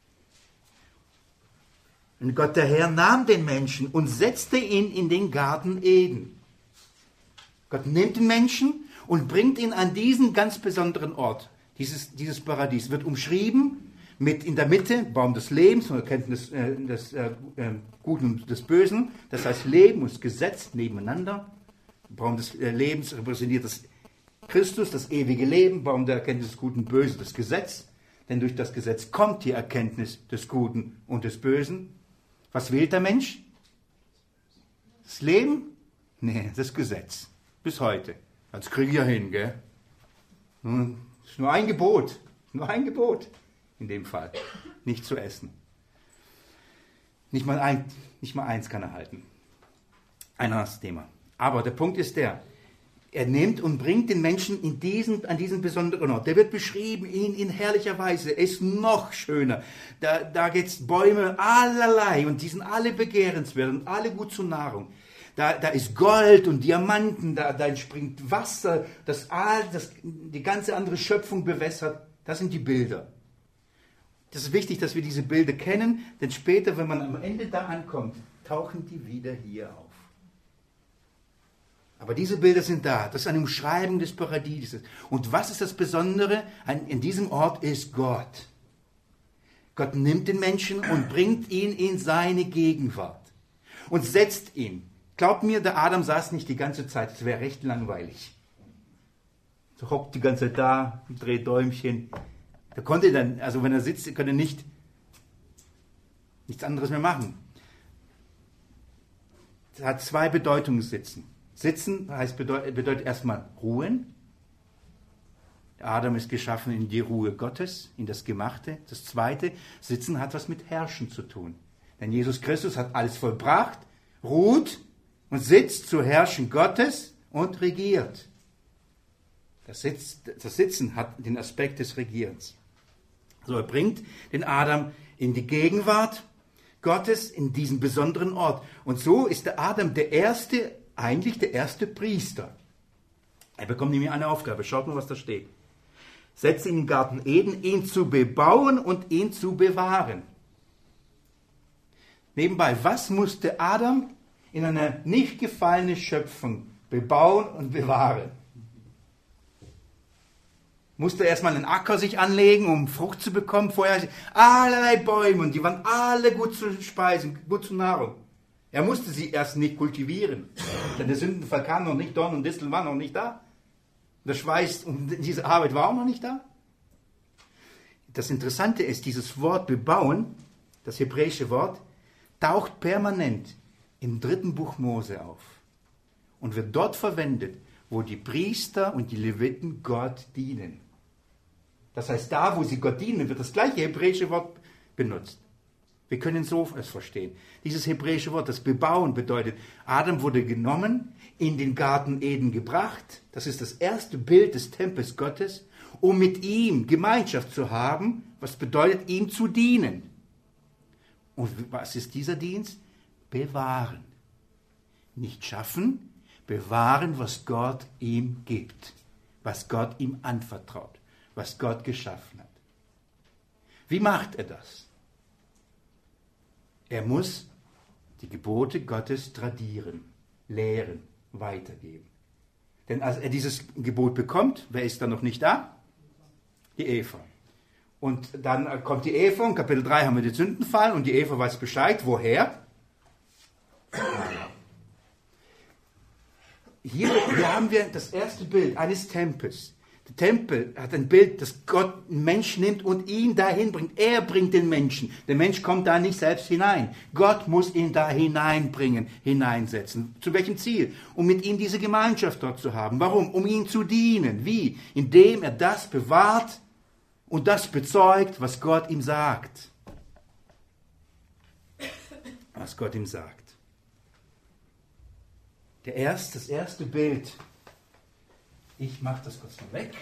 Und Gott der Herr nahm den Menschen und setzte ihn in den Garten Eden. Gott nimmt den Menschen und bringt ihn an diesen ganz besonderen Ort. Dieses Paradies wird umschrieben mit in der Mitte Baum des Lebens und Erkenntnis des Guten und des Bösen. Das heißt Leben und Gesetz nebeneinander. Baum des Lebens repräsentiert das Christus, das ewige Leben. Baum der Erkenntnis des Guten und Bösen, das Gesetz. Denn durch das Gesetz kommt die Erkenntnis des Guten und des Bösen. Was wählt der Mensch? Das Leben? Nee, das Gesetz. Bis heute. Das kriege ich ja hin, gell? Das ist nur ein Gebot. Nur ein Gebot. In dem Fall. Nicht zu essen. Nicht mal eins kann er halten. Ein anderes Thema. Aber der Punkt ist der, er nimmt und bringt den Menschen an diesen besonderen Ort. Der wird beschrieben in herrlicher Weise. Er ist noch schöner. Da gibt es Bäume allerlei und die sind alle begehrenswert und alle gut zur Nahrung. Da ist Gold und Diamanten, da entspringt Wasser, das die ganze andere Schöpfung bewässert. Das sind die Bilder. Das ist wichtig, dass wir diese Bilder kennen, denn später, wenn man am Ende da ankommt, tauchen die wieder hier auf. Aber diese Bilder sind da. Das ist eine Umschreibung des Paradieses. Und was ist das Besondere? In diesem Ort ist Gott. Gott nimmt den Menschen und bringt ihn in seine Gegenwart und setzt ihn. Glaubt mir, der Adam saß nicht die ganze Zeit. Das wäre recht langweilig. So hockt die ganze Zeit da, dreht Däumchen. Da konnte dann, also wenn er sitzt, konnte er nichts anderes mehr machen. Es hat zwei Bedeutungen, sitzen. Sitzen bedeutet erstmal ruhen. Adam ist geschaffen in die Ruhe Gottes, in das Gemachte. Das Zweite, sitzen hat was mit Herrschen zu tun. Denn Jesus Christus hat alles vollbracht, ruht und sitzt zu Herrschen Gottes und regiert. Das Sitzen hat den Aspekt des Regierens. So, er bringt den Adam in die Gegenwart Gottes, in diesen besonderen Ort. Und so ist der Adam eigentlich der erste Priester. Er bekommt nämlich eine Aufgabe. Schaut mal, was da steht. Setze ihn in den Garten Eden, ihn zu bebauen und ihn zu bewahren. Nebenbei, was musste Adam in einer nicht gefallenen Schöpfung bebauen und bewahren? Musste erstmal einen Acker sich anlegen, um Frucht zu bekommen. Vorher allerlei Bäume und die waren alle gut zu speisen, gut zur Nahrung. Er musste sie erst nicht kultivieren, denn der Sündenfall kam noch nicht, Dorn und Disteln waren noch nicht da. Der Schweiß und diese Arbeit war auch noch nicht da. Das Interessante ist, dieses Wort bebauen, das hebräische Wort, taucht permanent im 3. Buch Mose auf und wird dort verwendet, wo die Priester und die Leviten Gott dienen. Das heißt, da, wo sie Gott dienen, wird das gleiche hebräische Wort benutzt. Wir können so es verstehen. Dieses hebräische Wort, das Bebauen, bedeutet, Adam wurde genommen, in den Garten Eden gebracht. Das ist das erste Bild des Tempels Gottes, um mit ihm Gemeinschaft zu haben, was bedeutet, ihm zu dienen. Und was ist dieser Dienst? Bewahren. Nicht schaffen, bewahren, was Gott ihm gibt, was Gott ihm anvertraut, was Gott geschaffen hat. Wie macht er das? Er muss die Gebote Gottes tradieren, lehren, weitergeben. Denn als er dieses Gebot bekommt, wer ist dann noch nicht da? Die Eva. Und dann kommt die Eva, in Kapitel 3 haben wir den Sündenfall und die Eva weiß Bescheid. Woher? Hier haben wir das erste Bild eines Tempels. Der Tempel hat ein Bild, das Gott einen Menschen nimmt und ihn dahin bringt. Er bringt den Menschen. Der Mensch kommt da nicht selbst hinein. Gott muss ihn da hineinbringen, hineinsetzen. Zu welchem Ziel? Um mit ihm diese Gemeinschaft dort zu haben. Warum? Um ihm zu dienen. Wie? Indem er das bewahrt und das bezeugt, was Gott ihm sagt. Was Gott ihm sagt. Das erste Bild. Ich mache das kurz mal weg.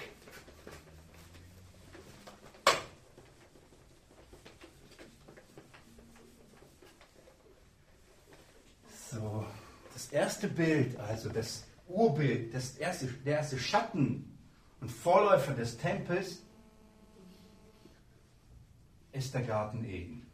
So, das erste Bild, also das Urbild, der erste Schatten und Vorläufer des Tempels ist der Garten Eden.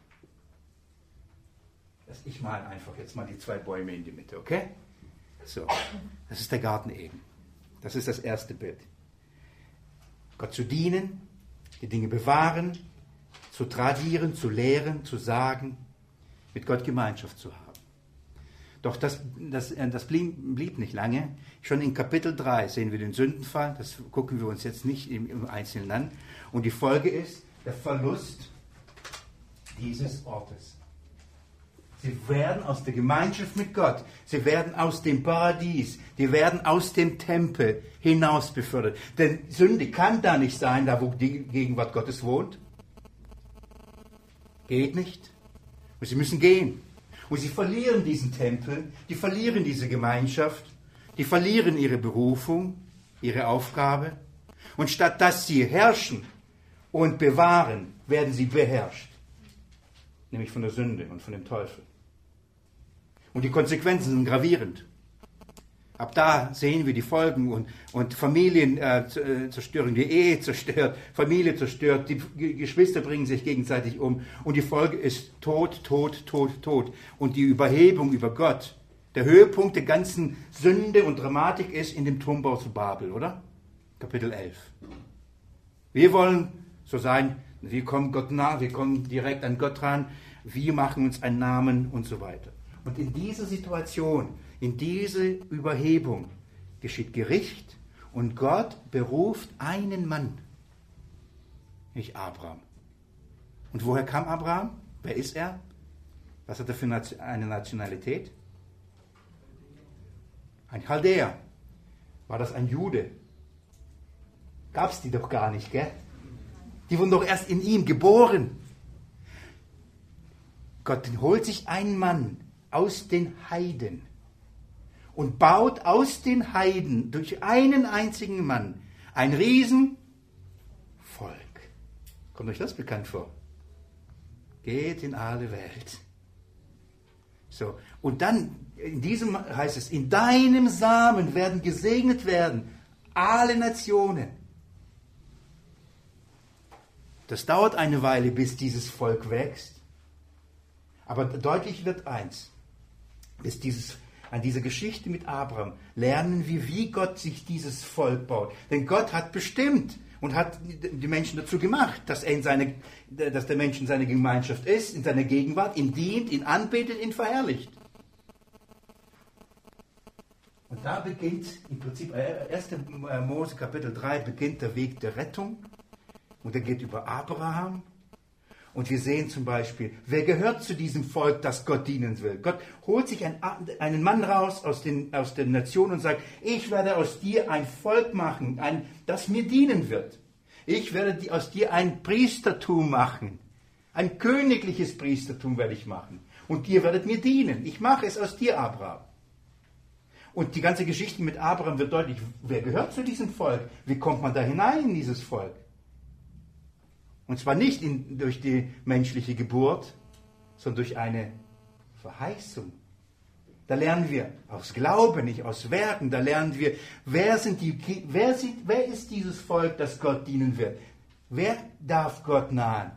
Ich male einfach jetzt mal die 2 Bäume in die Mitte, okay? So, das ist der Garten Eden. Das ist das erste Bild. Gott zu dienen, die Dinge bewahren, zu tradieren, zu lehren, zu sagen, mit Gott Gemeinschaft zu haben. Doch das blieb nicht lange. Schon in Kapitel 3 sehen wir den Sündenfall. Das gucken wir uns jetzt nicht im Einzelnen an. Und die Folge ist der Verlust dieses Ortes. Sie werden aus der Gemeinschaft mit Gott, sie werden aus dem Paradies, die werden aus dem Tempel hinaus befördert. Denn Sünde kann da nicht sein, da wo die Gegenwart Gottes wohnt. Geht nicht. Und sie müssen gehen. Und sie verlieren diesen Tempel, die verlieren diese Gemeinschaft, die verlieren ihre Berufung, ihre Aufgabe. Und statt dass sie herrschen und bewahren, werden sie beherrscht. Nämlich von der Sünde und von dem Teufel. Und die Konsequenzen sind gravierend. Ab da sehen wir die Folgen und Familienzerstörung, die Ehe zerstört, Familie zerstört, die Geschwister bringen sich gegenseitig um. Und die Folge ist Tod, Tod, Tod, Tod. Und die Überhebung über Gott. Der Höhepunkt der ganzen Sünde und Dramatik ist in dem Turmbau zu Babel, oder? Kapitel 11. Wir wollen so sein, wir kommen Gott nah, wir kommen direkt an Gott ran, wir machen uns einen Namen und so weiter. Und in dieser Situation, in diese Überhebung geschieht Gericht und Gott beruft einen Mann, nicht Abraham. Und woher kam Abraham? Wer ist er? Was hat er für eine Nationalität? Ein Chaldäer. War das ein Jude? Gab es die doch gar nicht, gell? Die wurden doch erst in ihm geboren. Gott holt sich einen Mann aus den Heiden und baut aus den Heiden durch einen einzigen Mann ein Riesenvolk. Kommt euch das bekannt vor? Geht in alle Welt. So, und dann, in diesem heißt es, in deinem Samen werden gesegnet werden alle Nationen. Das dauert eine Weile, bis dieses Volk wächst. Aber deutlich wird eins. An dieser Geschichte mit Abraham lernen wir, wie Gott sich dieses Volk baut. Denn Gott hat bestimmt und hat die Menschen dazu gemacht, dass der Mensch in seiner Gemeinschaft ist, in seiner Gegenwart, ihn dient, ihn anbetet, ihn verherrlicht. Und da beginnt im Prinzip, 1. Mose Kapitel 3 beginnt der Weg der Rettung. Und er geht über Abraham. Und wir sehen zum Beispiel, wer gehört zu diesem Volk, das Gott dienen will? Gott holt sich einen Mann raus aus der Nation und sagt, ich werde aus dir ein Volk machen, das mir dienen wird. Ich werde aus dir ein Priestertum machen. Ein königliches Priestertum werde ich machen. Und ihr werdet mir dienen. Ich mache es aus dir, Abraham. Und die ganze Geschichte mit Abraham wird deutlich, wer gehört zu diesem Volk? Wie kommt man da hinein in dieses Volk? Und zwar nicht durch die menschliche Geburt, sondern durch eine Verheißung. Da lernen wir aus Glauben, nicht aus Werken. Da lernen wir, wer ist dieses Volk, das Gott dienen wird? Wer darf Gott nahen?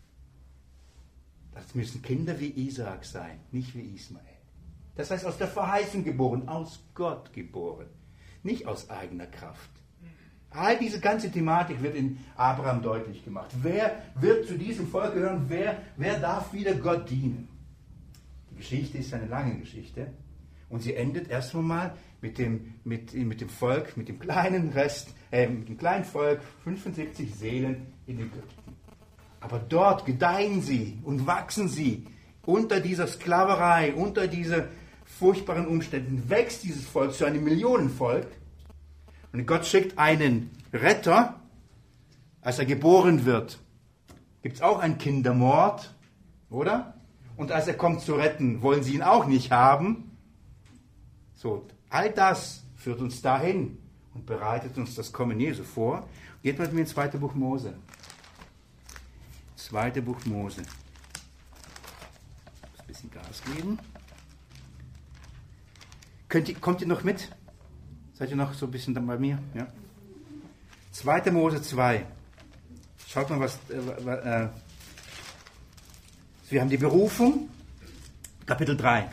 Das müssen Kinder wie Isaak sein, nicht wie Ismael. Das heißt, aus der Verheißung geboren, aus Gott geboren, nicht aus eigener Kraft. All diese ganze Thematik wird in Abraham deutlich gemacht. Wer wird zu diesem Volk gehören? Wer darf wieder Gott dienen? Die Geschichte ist eine lange Geschichte. Und sie endet erst einmal mit dem Volk, mit dem kleinen Volk, 75 Seelen in Ägypten. Aber dort gedeihen sie und wachsen sie. Unter dieser Sklaverei, unter diesen furchtbaren Umständen wächst dieses Volk zu einem Millionenvolk. Und Gott schickt einen Retter, als er geboren wird. Gibt es auch einen Kindermord, oder? Und als er kommt zu retten, wollen sie ihn auch nicht haben. So, all das führt uns dahin und bereitet uns das Kommen Jesu vor. Geht mit mir ins 2. Buch Mose. 2. Buch Mose. Ein bisschen Gas geben. Kommt ihr noch mit? Seid ihr noch so ein bisschen dann bei mir? Ja. 2. Mose 2. Schaut mal, wir haben die Berufung. Kapitel 3.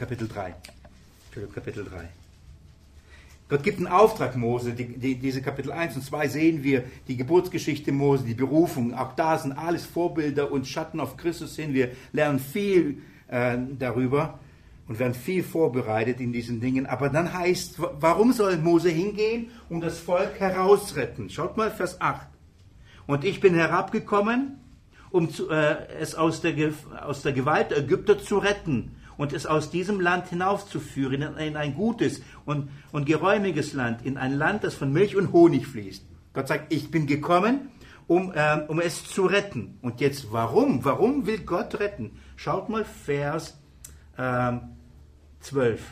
Gott gibt einen Auftrag Mose. Diese Kapitel 1 und 2 sehen wir die Geburtsgeschichte Mose, die Berufung. Auch da sind alles Vorbilder und Schatten auf Christus hin. Wir lernen viel darüber. und werden viel vorbereitet in diesen Dingen. Aber dann heißt, warum soll Mose hingehen und das Volk herausretten? Schaut mal, Vers 8. Und ich bin herabgekommen, um es aus der Gewalt der Ägypter zu retten und es aus diesem Land hinaufzuführen in ein gutes und geräumiges Land, in ein Land, das von Milch und Honig fließt. Gott sagt, ich bin gekommen, um es zu retten. Und jetzt warum? Warum will Gott retten? Schaut mal Vers 12.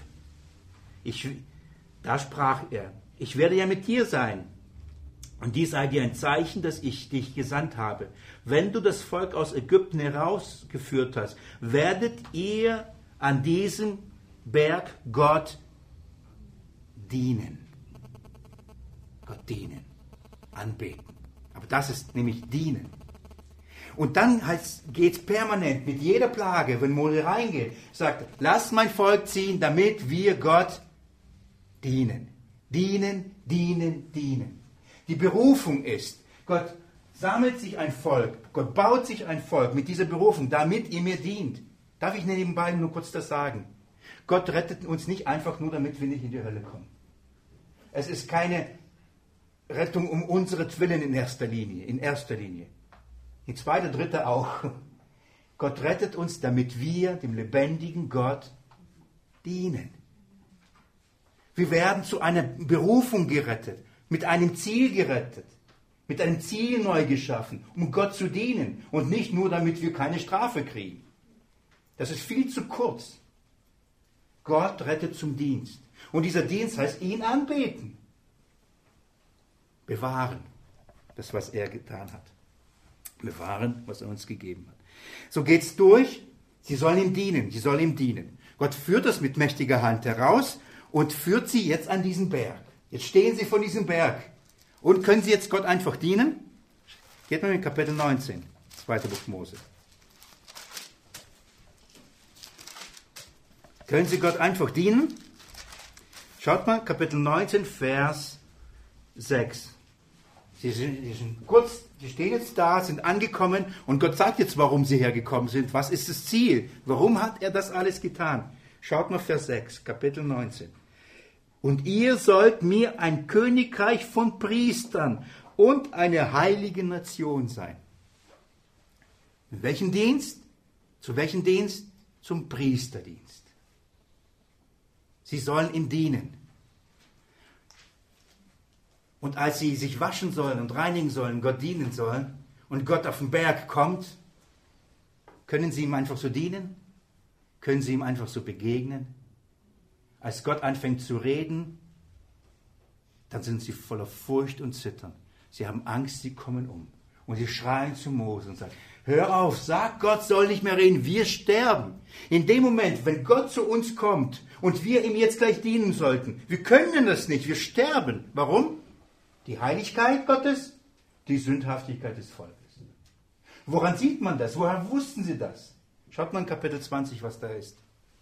Da sprach er, ich werde ja mit dir sein. Und dies sei dir ein Zeichen, dass ich dich gesandt habe. Wenn du das Volk aus Ägypten herausgeführt hast, werdet ihr an diesem Berg Gott dienen. Gott dienen, anbeten. Aber das ist nämlich dienen. Und dann geht es permanent mit jeder Plage, wenn Mose reingeht, sagt, lasst mein Volk ziehen, damit wir Gott dienen. Dienen, dienen, dienen. Die Berufung ist, Gott sammelt sich ein Volk, Gott baut sich ein Volk mit dieser Berufung, damit ihr mir dient. Darf ich nebenbei nur kurz das sagen? Gott rettet uns nicht einfach nur, damit wir nicht in die Hölle kommen. Es ist keine Rettung um unsere Willen in erster Linie. In zweiter, dritter auch. Gott rettet uns, damit wir dem lebendigen Gott dienen. Wir werden zu einer Berufung gerettet, mit einem Ziel gerettet, mit einem Ziel neu geschaffen, um Gott zu dienen und nicht nur, damit wir keine Strafe kriegen. Das ist viel zu kurz. Gott rettet zum Dienst. Und dieser Dienst heißt, ihn anbeten. Bewahren. Das, was er getan hat. Bewahren, was er uns gegeben hat. So geht's durch. Sie sollen ihm dienen. Sie sollen ihm dienen. Gott führt das mit mächtiger Hand heraus und führt sie jetzt an diesen Berg. Jetzt stehen sie vor diesem Berg. Und können sie jetzt Gott einfach dienen? Geht mal in Kapitel 19, 2. Buch Mose. Können sie Gott einfach dienen? Schaut mal, Kapitel 19, Vers 6. Sie stehen jetzt da, sind angekommen und Gott sagt jetzt, warum sie hergekommen sind. Was ist das Ziel? Warum hat er das alles getan? Schaut mal Vers 6, Kapitel 19. Und ihr sollt mir ein Königreich von Priestern und eine heilige Nation sein. Mit welchem Dienst? Zu welchem Dienst? Zum Priesterdienst. Sie sollen ihm dienen. Und als sie sich waschen sollen und reinigen sollen, Gott dienen sollen und Gott auf den Berg kommt, können sie ihm einfach so dienen? Können sie ihm einfach so begegnen? Als Gott anfängt zu reden, dann sind sie voller Furcht und Zittern. Sie haben Angst, sie kommen um. Und sie schreien zu Mose und sagen, hör auf, sag Gott soll nicht mehr reden, wir sterben. In dem Moment, wenn Gott zu uns kommt und wir ihm jetzt gleich dienen sollten, wir können das nicht, wir sterben. Warum? Die Heiligkeit Gottes, die Sündhaftigkeit des Volkes. Woran sieht man das? Woran wussten sie das? Schaut mal in Kapitel 20, was da ist.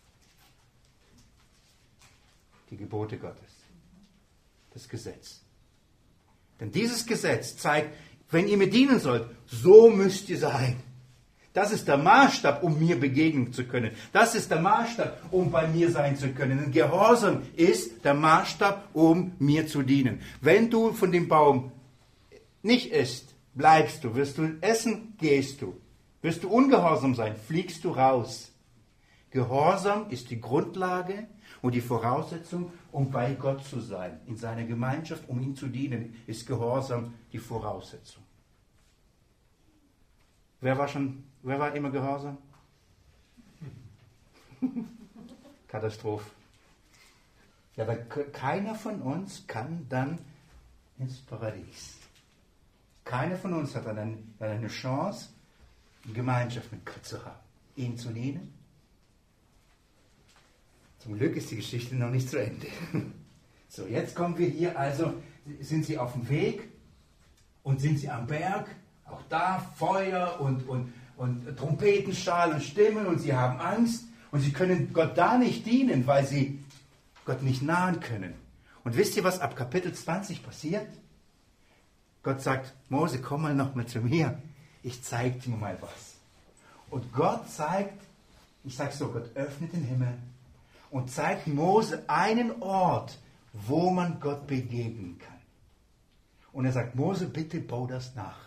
Die Gebote Gottes. Das Gesetz. Denn dieses Gesetz zeigt, wenn ihr mir dienen sollt, so müsst ihr sein. Das ist der Maßstab, um mir begegnen zu können. Das ist der Maßstab, um bei mir sein zu können. Und Gehorsam ist der Maßstab, um mir zu dienen. Wenn du von dem Baum nicht isst, bleibst du. Wirst du essen, gehst du. Wirst du ungehorsam sein, fliegst du raus. Gehorsam ist die Grundlage und die Voraussetzung, um bei Gott zu sein. In seiner Gemeinschaft, um ihm zu dienen, ist Gehorsam die Voraussetzung. Wer war immer gehorsam? Katastrophe. Ja, keiner von uns kann dann ins Paradies. Keiner von uns hat dann eine Chance, Gemeinschaft mit Gott zu haben, ihm zu dienen. Zum Glück ist die Geschichte noch nicht zu Ende. So, jetzt kommen wir hier, also sind sie auf dem Weg und sind sie am Berg, auch da Feuer und Trompetenschall und Stimmen und sie haben Angst und sie können Gott da nicht dienen, weil sie Gott nicht nahen können. Und wisst ihr, was ab Kapitel 20 passiert? Gott sagt, Mose, komm mal noch mal zu mir, ich zeige dir mal was. Und Gott zeigt, ich sage so, Gott öffnet den Himmel und zeigt Mose einen Ort, wo man Gott begegnen kann. Und er sagt, Mose, bitte bau das nach.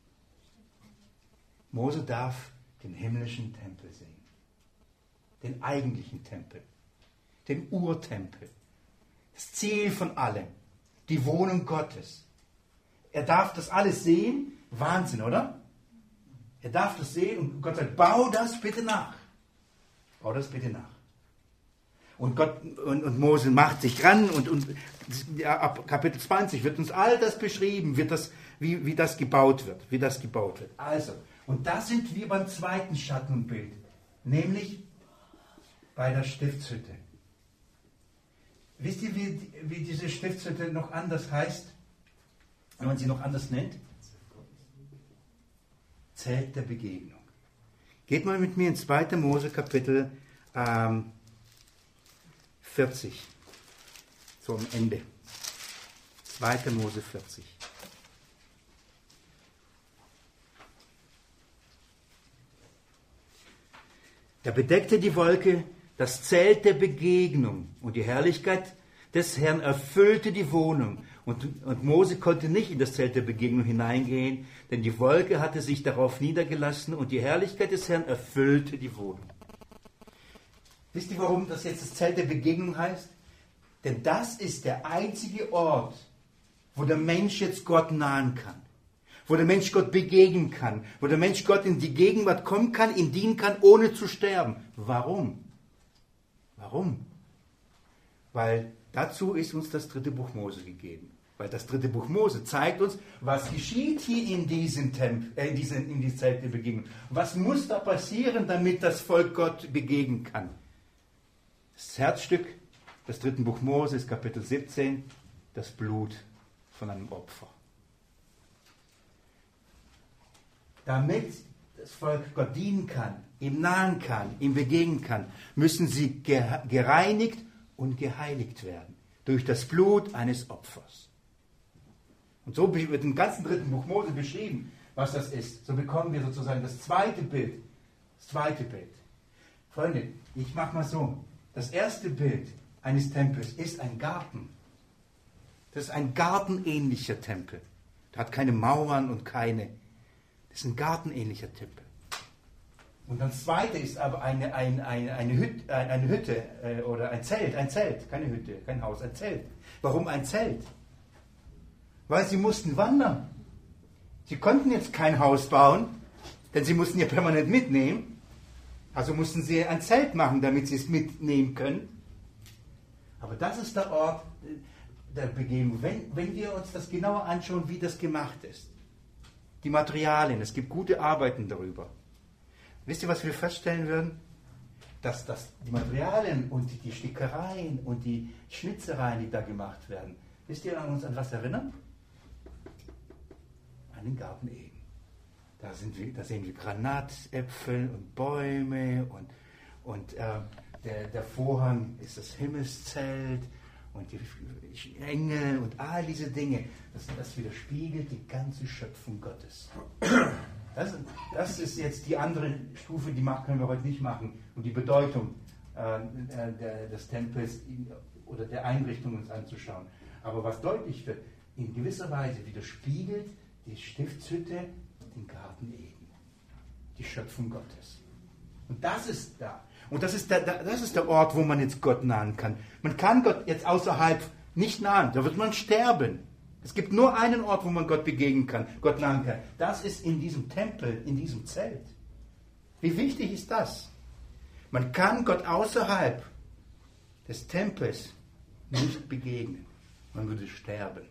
Mose darf den himmlischen Tempel sehen. Den eigentlichen Tempel. Den Urtempel. Das Ziel von allem. Die Wohnung Gottes. Er darf das alles sehen. Wahnsinn, oder? Er darf das sehen und Gott sagt, bau das bitte nach. Bau das bitte nach. Und Gott und Mose macht sich ran und ja, ab Kapitel 20 wird uns all das beschrieben, wie das gebaut wird. Also, und da sind wir beim zweiten Schattenbild, nämlich bei der Stiftshütte. Wisst ihr, wie diese Stiftshütte noch anders heißt, wenn man sie noch anders nennt? Zelt der Begegnung. Geht mal mit mir in 2. Mose Kapitel 40. So am Ende. 2. Mose 40. Da bedeckte die Wolke das Zelt der Begegnung und die Herrlichkeit des Herrn erfüllte die Wohnung. Und Mose konnte nicht in das Zelt der Begegnung hineingehen, denn die Wolke hatte sich darauf niedergelassen und die Herrlichkeit des Herrn erfüllte die Wohnung. Wisst ihr, warum das jetzt das Zelt der Begegnung heißt? Denn das ist der einzige Ort, wo der Mensch jetzt Gott nahen kann. Wo der Mensch Gott begegnen kann. Wo der Mensch Gott in die Gegenwart kommen kann, ihm dienen kann, ohne zu sterben. Warum? Warum? Weil dazu ist uns das 3. Buch Mose gegeben. Weil das 3. Buch Mose zeigt uns, was geschieht hier in diesem Zelt der Begegnung. Was muss da passieren, damit das Volk Gott begegnen kann? Das Herzstück des 3. Buch Mose ist Kapitel 17, das Blut von einem Opfer. Damit das Volk Gott dienen kann, ihm nahen kann, ihm begegnen kann, müssen sie gereinigt und geheiligt werden. Durch das Blut eines Opfers. Und so wird im ganzen 3. Buch Mose beschrieben, was das ist. So bekommen wir sozusagen das zweite Bild. Das zweite Bild. Freunde, ich mache mal so. Das erste Bild eines Tempels ist ein Garten. Das ist ein gartenähnlicher Tempel. Der hat keine Mauern und keine. Das ist ein gartenähnlicher Tempel. Und das zweite ist aber eine Hütte oder ein Zelt, keine Hütte, kein Haus, ein Zelt. Warum ein Zelt? Weil sie mussten wandern. Sie konnten jetzt kein Haus bauen, denn sie mussten ja permanent mitnehmen. Also mussten sie ein Zelt machen, damit sie es mitnehmen können. Aber das ist der Ort der Begegnung. Wenn wir uns das genauer anschauen, wie das gemacht ist. Die Materialien, es gibt gute Arbeiten darüber. Wisst ihr, was wir feststellen würden? Dass die Materialien und die Stickereien und die Schnitzereien, die da gemacht werden, wisst ihr uns an was erinnern? An den Garten Eden. Da sehen wir Granatäpfel und Bäume und der Vorhang ist das Himmelszelt und die Engel und all diese Dinge. Das widerspiegelt die ganze Schöpfung Gottes. Das ist jetzt die andere Stufe, die können wir heute nicht machen, um die Bedeutung des Tempels oder der Einrichtung uns anzuschauen. Aber was deutlich wird, in gewisser Weise widerspiegelt die Stiftshütte den Garten Eden, die Schöpfung Gottes. Und das ist da. Und das ist der Ort, wo man jetzt Gott nahen kann. Man kann Gott jetzt außerhalb nicht nahen, da wird man sterben. Es gibt nur einen Ort, wo man Gott begegnen kann, Gott nahen kann. Das ist in diesem Tempel, in diesem Zelt. Wie wichtig ist das? Man kann Gott außerhalb des Tempels nicht begegnen. Man würde sterben.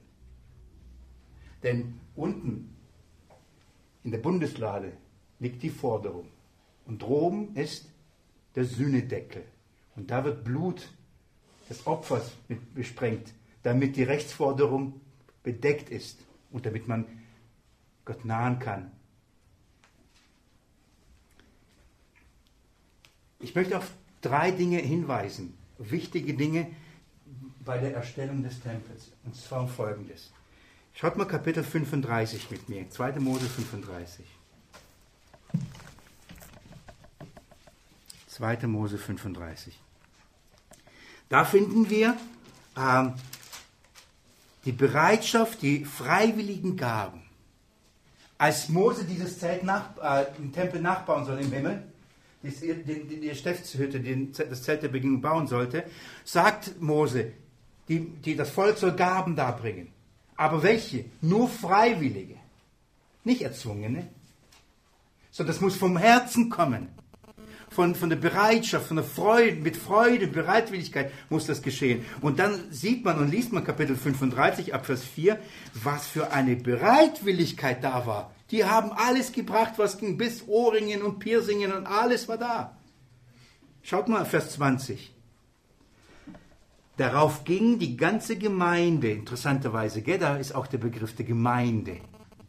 Denn unten in der Bundeslade liegt die Forderung. Und droben ist der Sühnedeckel. Und da wird Blut des Opfers besprengt, damit die Rechtsforderung bedeckt ist und damit man Gott nahen kann. Ich möchte auf 3 Dinge hinweisen, wichtige Dinge bei der Erstellung des Tempels. Und zwar um Folgendes. Schaut mal Kapitel 35 mit mir, 2. Mose 35. 2. Mose 35. Da finden wir die Bereitschaft, die freiwilligen Gaben. Als Mose dieses Zelt im Tempel nachbauen soll im Himmel, die Stiftshütte, das Zelt der Begegnung bauen sollte, sagt Mose, das Volk soll Gaben darbringen. Aber welche? Nur Freiwillige. Nicht Erzwungene. Sondern das muss vom Herzen kommen. Von der Bereitschaft, von der Freude, mit Freude, Bereitwilligkeit muss das geschehen. Und dann sieht man und liest man Kapitel 35 ab Vers 4, was für eine Bereitwilligkeit da war. Die haben alles gebracht, was ging, bis Ohrringen und Piercingen und alles war da. Schaut mal, Vers 20. Darauf ging die ganze Gemeinde, interessanterweise, gell, da ist auch der Begriff der Gemeinde.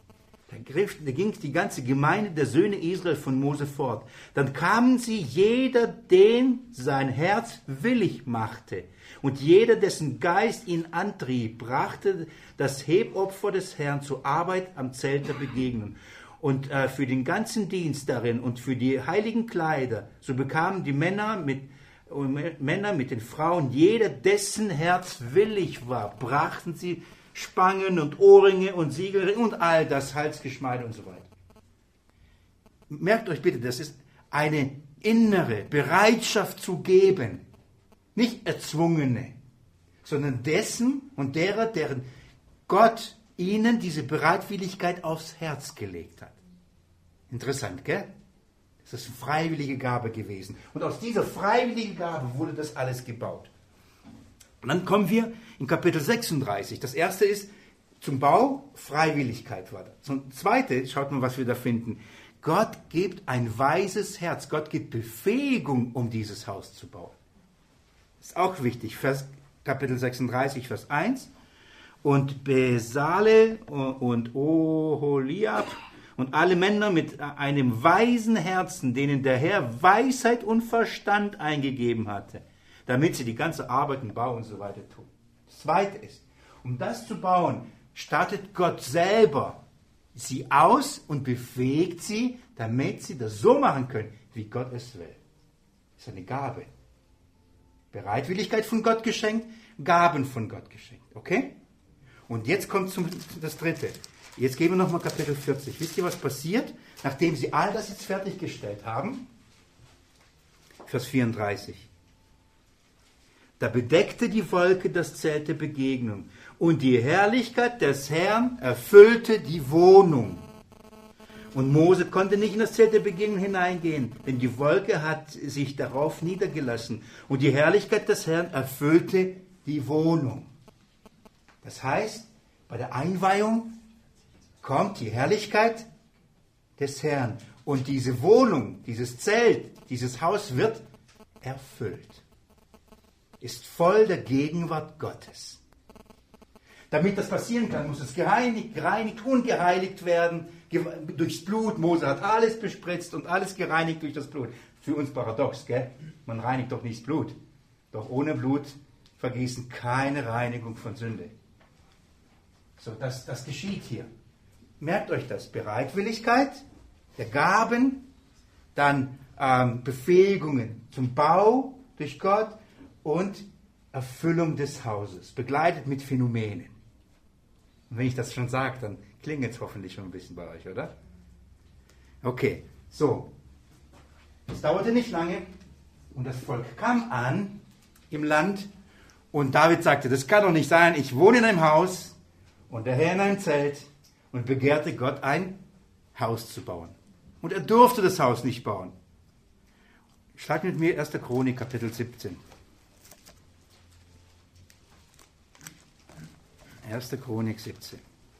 Da ging die ganze Gemeinde der Söhne Israel von Mose fort. Dann kamen sie, jeder, den sein Herz willig machte. Und jeder, dessen Geist ihn antrieb, brachte das Hebopfer des Herrn zur Arbeit am Zelt der Begegnung. Und für den ganzen Dienst darin und für die heiligen Kleider, so bekamen die Männer mit den Frauen, jeder, dessen Herz willig war, brachten sie Spangen und Ohrringe und Siegel und all das, Halsgeschmeide und so weiter. Merkt euch bitte, das ist eine innere Bereitschaft zu geben. Nicht erzwungene, sondern dessen und derer, deren Gott ihnen diese Bereitwilligkeit aufs Herz gelegt hat. Interessant, gell? Das ist eine freiwillige Gabe gewesen. Und aus dieser freiwilligen Gabe wurde das alles gebaut. Und dann kommen wir in Kapitel 36. Das erste ist, zum Bau Freiwilligkeit war da. Zum zweiten, schaut mal, was wir da finden. Gott gibt ein weises Herz. Gott gibt Befähigung, um dieses Haus zu bauen. Das ist auch wichtig. Kapitel 36, Vers 1. Und Besale und Oholiab und alle Männer mit einem weisen Herzen, denen der Herr Weisheit und Verstand eingegeben hatte, damit sie die ganze Arbeit und Bau und so weiter tun. Das Zweite ist, um das zu bauen, stattet Gott selber sie aus und befähigt sie, damit sie das so machen können, wie Gott es will. Das ist eine Gabe. Bereitwilligkeit von Gott geschenkt, Gaben von Gott geschenkt. Okay? Und jetzt kommt das Dritte. Jetzt gehen wir nochmal Kapitel 40. Wisst ihr, was passiert, nachdem sie all das jetzt fertiggestellt haben? Vers 34. Da bedeckte die Wolke das Zelt der Begegnung und die Herrlichkeit des Herrn erfüllte die Wohnung. Und Mose konnte nicht in das Zelt der Begegnung hineingehen, denn die Wolke hat sich darauf niedergelassen und die Herrlichkeit des Herrn erfüllte die Wohnung. Das heißt, bei der Einweihung kommt die Herrlichkeit des Herrn und diese Wohnung, dieses Zelt, dieses Haus wird erfüllt. Ist voll der Gegenwart Gottes. Damit das passieren kann, muss es gereinigt, ungeheiligt werden, durchs Blut. Mose hat alles bespritzt und alles gereinigt durch das Blut. Für uns paradox, gell? Man reinigt doch nicht das Blut. Doch ohne Blut vergießen keine Reinigung von Sünde. So, das geschieht hier. Merkt euch das. Bereitwilligkeit der Gaben, dann Befähigungen zum Bau durch Gott und Erfüllung des Hauses, begleitet mit Phänomenen. Und wenn ich das schon sage, dann klingelt es hoffentlich schon ein bisschen bei euch, oder? Okay, so. Es dauerte nicht lange und das Volk kam an im Land und David sagte, das kann doch nicht sein, ich wohne in einem Haus und der Herr in einem Zelt und begehrte Gott, ein Haus zu bauen. Und er durfte das Haus nicht bauen. Schlag mit mir 1. Chronik, Kapitel 17. 1. Chronik 17.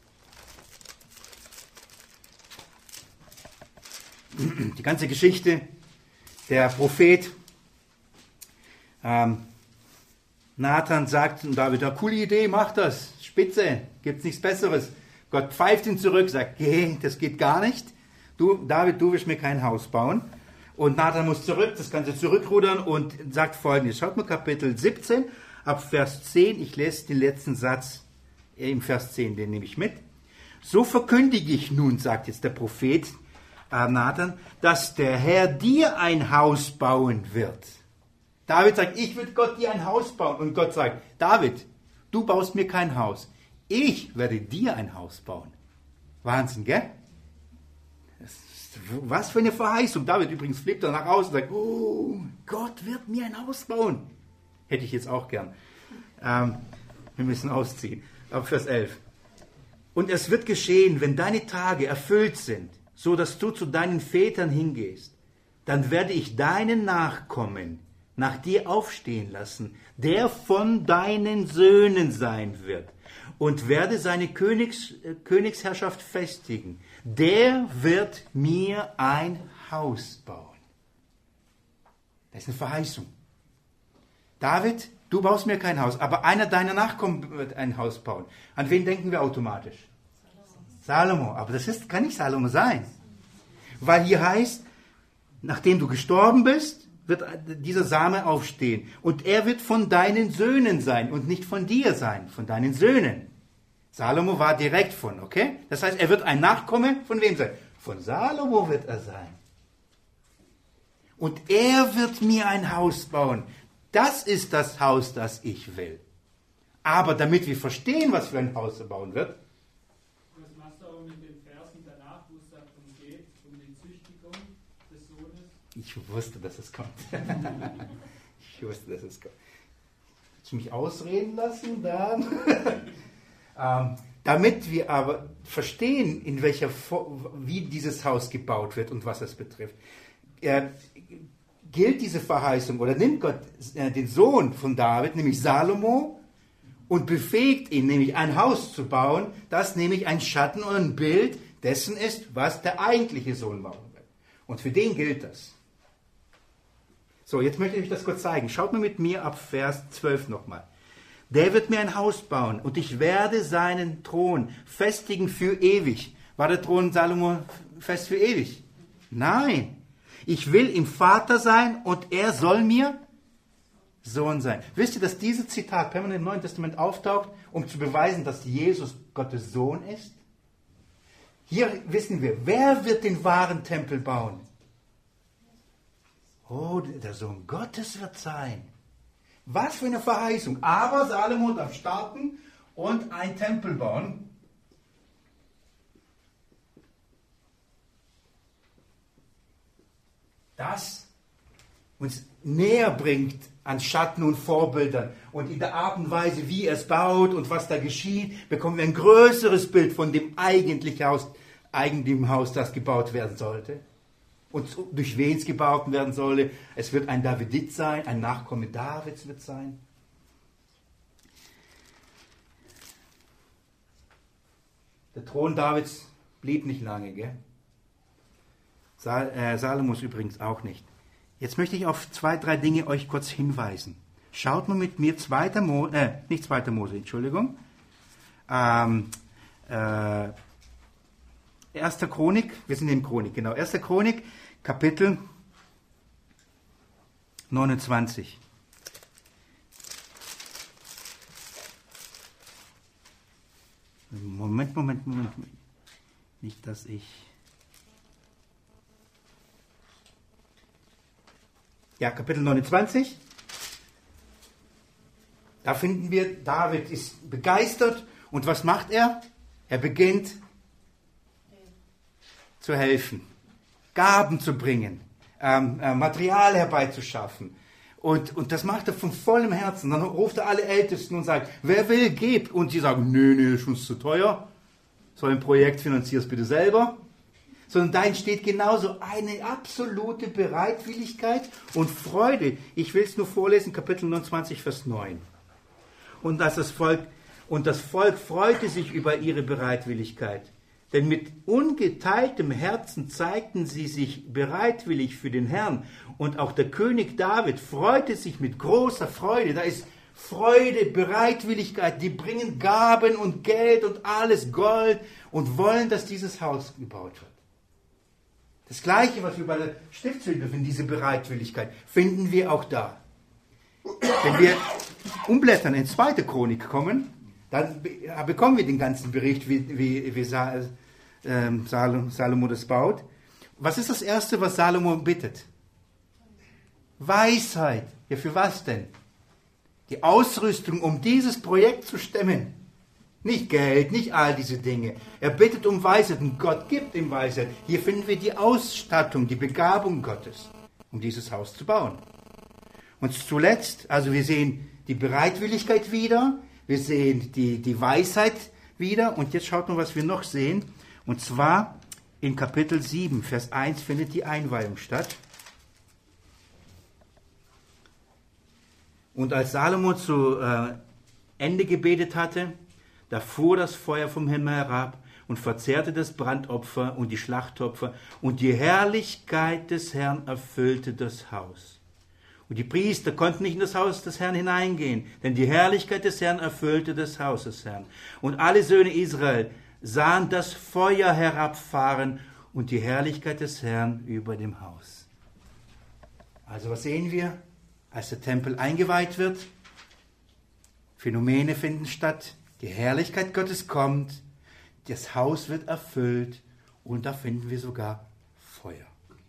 Die ganze Geschichte, der Prophet Nathan sagt zu David, coole Idee, mach das, spitze, gibt's nichts Besseres. Gott pfeift ihn zurück, sagt, geh, das geht gar nicht. David, du wirst mir kein Haus bauen. Und Nathan muss zurück, das Ganze zurückrudern und sagt Folgendes. Schaut mal Kapitel 17, ab Vers 10, ich lese den letzten Satz im Vers 10, den nehme ich mit. So verkündige ich nun, sagt jetzt der Prophet Nathan, dass der Herr dir ein Haus bauen wird. David sagt, ich will Gott dir ein Haus bauen. Und Gott sagt, David, du baust mir kein Haus. Ich werde dir ein Haus bauen. Wahnsinn, gell? Was für eine Verheißung. David übrigens flippt dann nach außen und sagt, oh, Gott wird mir ein Haus bauen. Hätte ich jetzt auch gern. Wir müssen ausziehen. Ab Vers 11. Und es wird geschehen, wenn deine Tage erfüllt sind, so dass du zu deinen Vätern hingehst, dann werde ich deinen Nachkommen nach dir aufstehen lassen, der von deinen Söhnen sein wird, und werde seine Königsherrschaft festigen. Der wird mir ein Haus bauen. Das ist eine Verheißung. David, du baust mir kein Haus, aber einer deiner Nachkommen wird ein Haus bauen. An wen denken wir automatisch? Salomo. Aber kann nicht Salomo sein. Weil hier heißt, nachdem du gestorben bist, wird dieser Same aufstehen. Und er wird von deinen Söhnen sein und nicht von dir sein, von deinen Söhnen. Salomo war direkt von, okay? Das heißt, er wird ein Nachkomme von wem sein? Von Salomo wird er sein. Und er wird mir ein Haus bauen. Das ist das Haus, das ich will. Aber damit wir verstehen, was für ein Haus er bauen wird. Was machst du aber mit den Versen danach, wo es darum geht, um die Züchtigung des Sohnes? Ich wusste, dass es kommt. Ich wusste, dass es kommt. Willst du mich ausreden lassen? Dann. Damit wir aber verstehen, wie dieses Haus gebaut wird und was es betrifft, gilt diese Verheißung oder nimmt Gott den Sohn von David, nämlich Salomo, und befähigt ihn, nämlich ein Haus zu bauen, das nämlich ein Schatten und ein Bild dessen ist, was der eigentliche Sohn bauen wird. Und für den gilt das. So, jetzt möchte ich euch das kurz zeigen. Schaut mal mit mir ab Vers 12 nochmal. Der wird mir ein Haus bauen und ich werde seinen Thron festigen für ewig. War der Thron Salomo fest für ewig? Nein. Ich will ihm Vater sein und er soll mir Sohn sein. Wisst ihr, dass dieses Zitat permanent im Neuen Testament auftaucht, um zu beweisen, dass Jesus Gottes Sohn ist? Hier wissen wir, wer wird den wahren Tempel bauen? Oh, der Sohn Gottes wird sein. Was für eine Verheißung. Aber Salomo darf starten und einen Tempel bauen. Das uns näher bringt an Schatten und Vorbildern. Und in der Art und Weise, wie er es baut und was da geschieht, bekommen wir ein größeres Bild von dem eigentlichen Haus, das gebaut werden sollte. Und durch wen es gebaut werden solle. Es wird ein Davidit sein, ein Nachkomme Davids wird sein. Der Thron Davids blieb nicht lange, gell? Salomos übrigens auch nicht. Jetzt möchte ich auf 2, 3 Dinge euch kurz hinweisen. Schaut mal mit mir 2. Mose, Entschuldigung. 1. Chronik, wir sind in Chronik, genau. 1. Chronik, Kapitel 29. Moment. Nicht, dass ich... Ja, Kapitel 29. Da finden wir, David ist begeistert. Und was macht er? Er beginnt zu helfen, Gaben zu bringen, Material herbeizuschaffen. Und das macht er von vollem Herzen. Dann ruft er alle Ältesten und sagt, wer will, gebt. Und sie sagen, nee, ist uns zu teuer. So ein Projekt finanzierst bitte selber. Sondern da entsteht genauso eine absolute Bereitwilligkeit und Freude. Ich will es nur vorlesen, Kapitel 29, Vers 9. Und das Volk freute sich über ihre Bereitwilligkeit. Denn mit ungeteiltem Herzen zeigten sie sich bereitwillig für den Herrn. Und auch der König David freute sich mit großer Freude. Da ist Freude, Bereitwilligkeit. Die bringen Gaben und Geld und alles Gold und wollen, dass dieses Haus gebaut wird. Das Gleiche, was wir bei der Stiftshütte finden, diese Bereitwilligkeit, finden wir auch da. Wenn wir umblättern in 2. Chronik kommen, dann bekommen wir den ganzen Bericht, wie Salomo das baut. Was ist das Erste, was Salomo bittet? Weisheit. Ja, für was denn? Die Ausrüstung, um dieses Projekt zu stemmen. Nicht Geld, nicht all diese Dinge. Er bittet um Weisheit und Gott gibt ihm Weisheit. Hier finden wir die Ausstattung, die Begabung Gottes, um dieses Haus zu bauen. Und zuletzt, also wir sehen die Bereitwilligkeit wieder, wir sehen die Weisheit wieder und jetzt schaut mal, was wir noch sehen. Und zwar in Kapitel 7, Vers 1 findet die Einweihung statt. Und als Salomo zu Ende gebetet hatte, da fuhr das Feuer vom Himmel herab und verzehrte das Brandopfer und die Schlachtopfer und die Herrlichkeit des Herrn erfüllte das Haus. Und die Priester konnten nicht in das Haus des Herrn hineingehen, denn die Herrlichkeit des Herrn erfüllte das Haus des Herrn. Und alle Söhne Israel sahen das Feuer herabfahren und die Herrlichkeit des Herrn über dem Haus. Also was sehen wir, als der Tempel eingeweiht wird? Phänomene finden statt, die Herrlichkeit Gottes kommt, das Haus wird erfüllt und da finden wir sogar Feuer.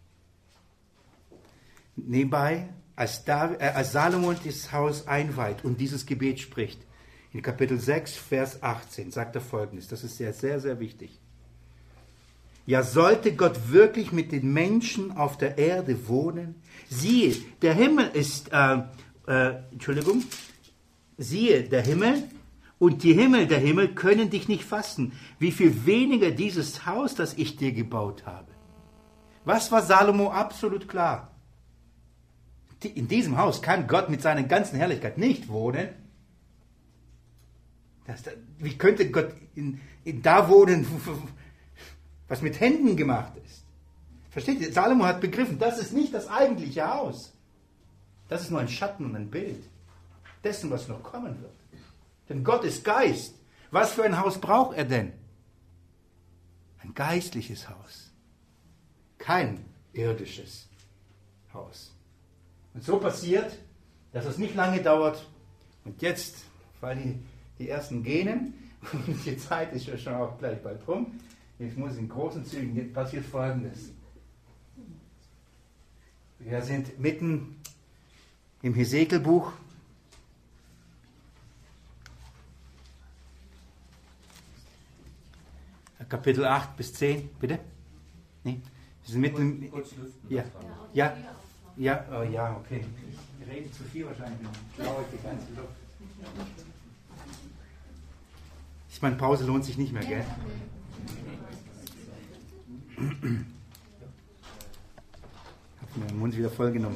Nebenbei, als Salomon das Haus einweiht und dieses Gebet spricht, in Kapitel 6, Vers 18, sagt er Folgendes, das ist sehr, sehr, sehr wichtig. Ja, sollte Gott wirklich mit den Menschen auf der Erde wohnen? Siehe, der Himmel ist, siehe, der Himmel und die Himmel der Himmel können dich nicht fassen. Wie viel weniger dieses Haus, das ich dir gebaut habe. Was war Salomo absolut klar? In diesem Haus kann Gott mit seiner ganzen Herrlichkeit nicht wohnen. Wie könnte Gott da wohnen, was mit Händen gemacht ist? Versteht ihr? Salomo hat begriffen, das ist nicht das eigentliche Haus. Das ist nur ein Schatten und ein Bild dessen, was noch kommen wird. Denn Gott ist Geist. Was für ein Haus braucht er denn? Ein geistliches Haus. Kein irdisches Haus. Und so passiert, dass es nicht lange dauert. Und jetzt, weil die ersten gehen, und die Zeit ist ja schon auch gleich bald rum, jetzt muss in großen Zügen, jetzt passiert Folgendes. Wir sind mitten im Hesekiel-Buch. Kapitel 8 bis 10, bitte? Nee? Wir sind mitten. Ja, ja, ja, oh ja, okay. Wir reden zu viel wahrscheinlich noch. Schlaue die ganze Luft. Ich meine, Pause lohnt sich nicht mehr, gell? Ich habe mir den Mund wieder voll genommen.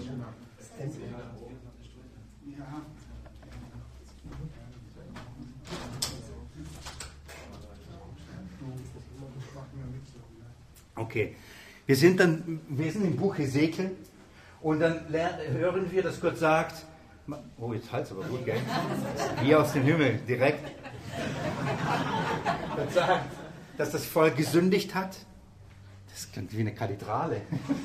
Okay, wir sind im Buch Hesekiel und dann hören wir, dass Gott sagt, oh, jetzt halt's aber gut, gell? Wie aus dem Himmel, direkt. Gott sagt, dass das Volk gesündigt hat. Das klingt wie eine Kathedrale.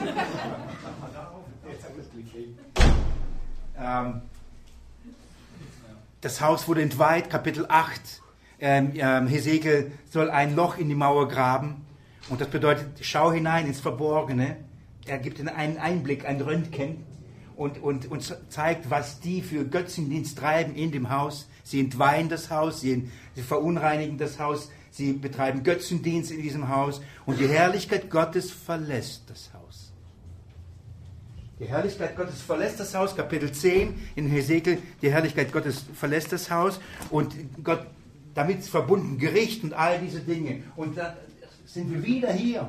Das Haus wurde entweiht, Kapitel 8. Hesekiel soll ein Loch in die Mauer graben. Und das bedeutet, schau hinein ins Verborgene. Er gibt ihnen einen Einblick, ein Röntgen und zeigt, was die für Götzendienst treiben in dem Haus. Sie entweihen das Haus, sie verunreinigen das Haus, sie betreiben Götzendienst in diesem Haus und die Herrlichkeit Gottes verlässt das Haus. Die Herrlichkeit Gottes verlässt das Haus, Kapitel 10 in Hesekiel, die Herrlichkeit Gottes verlässt das Haus und Gott, damit ist verbunden Gericht und all diese Dinge. Und dann sind wir wieder hier.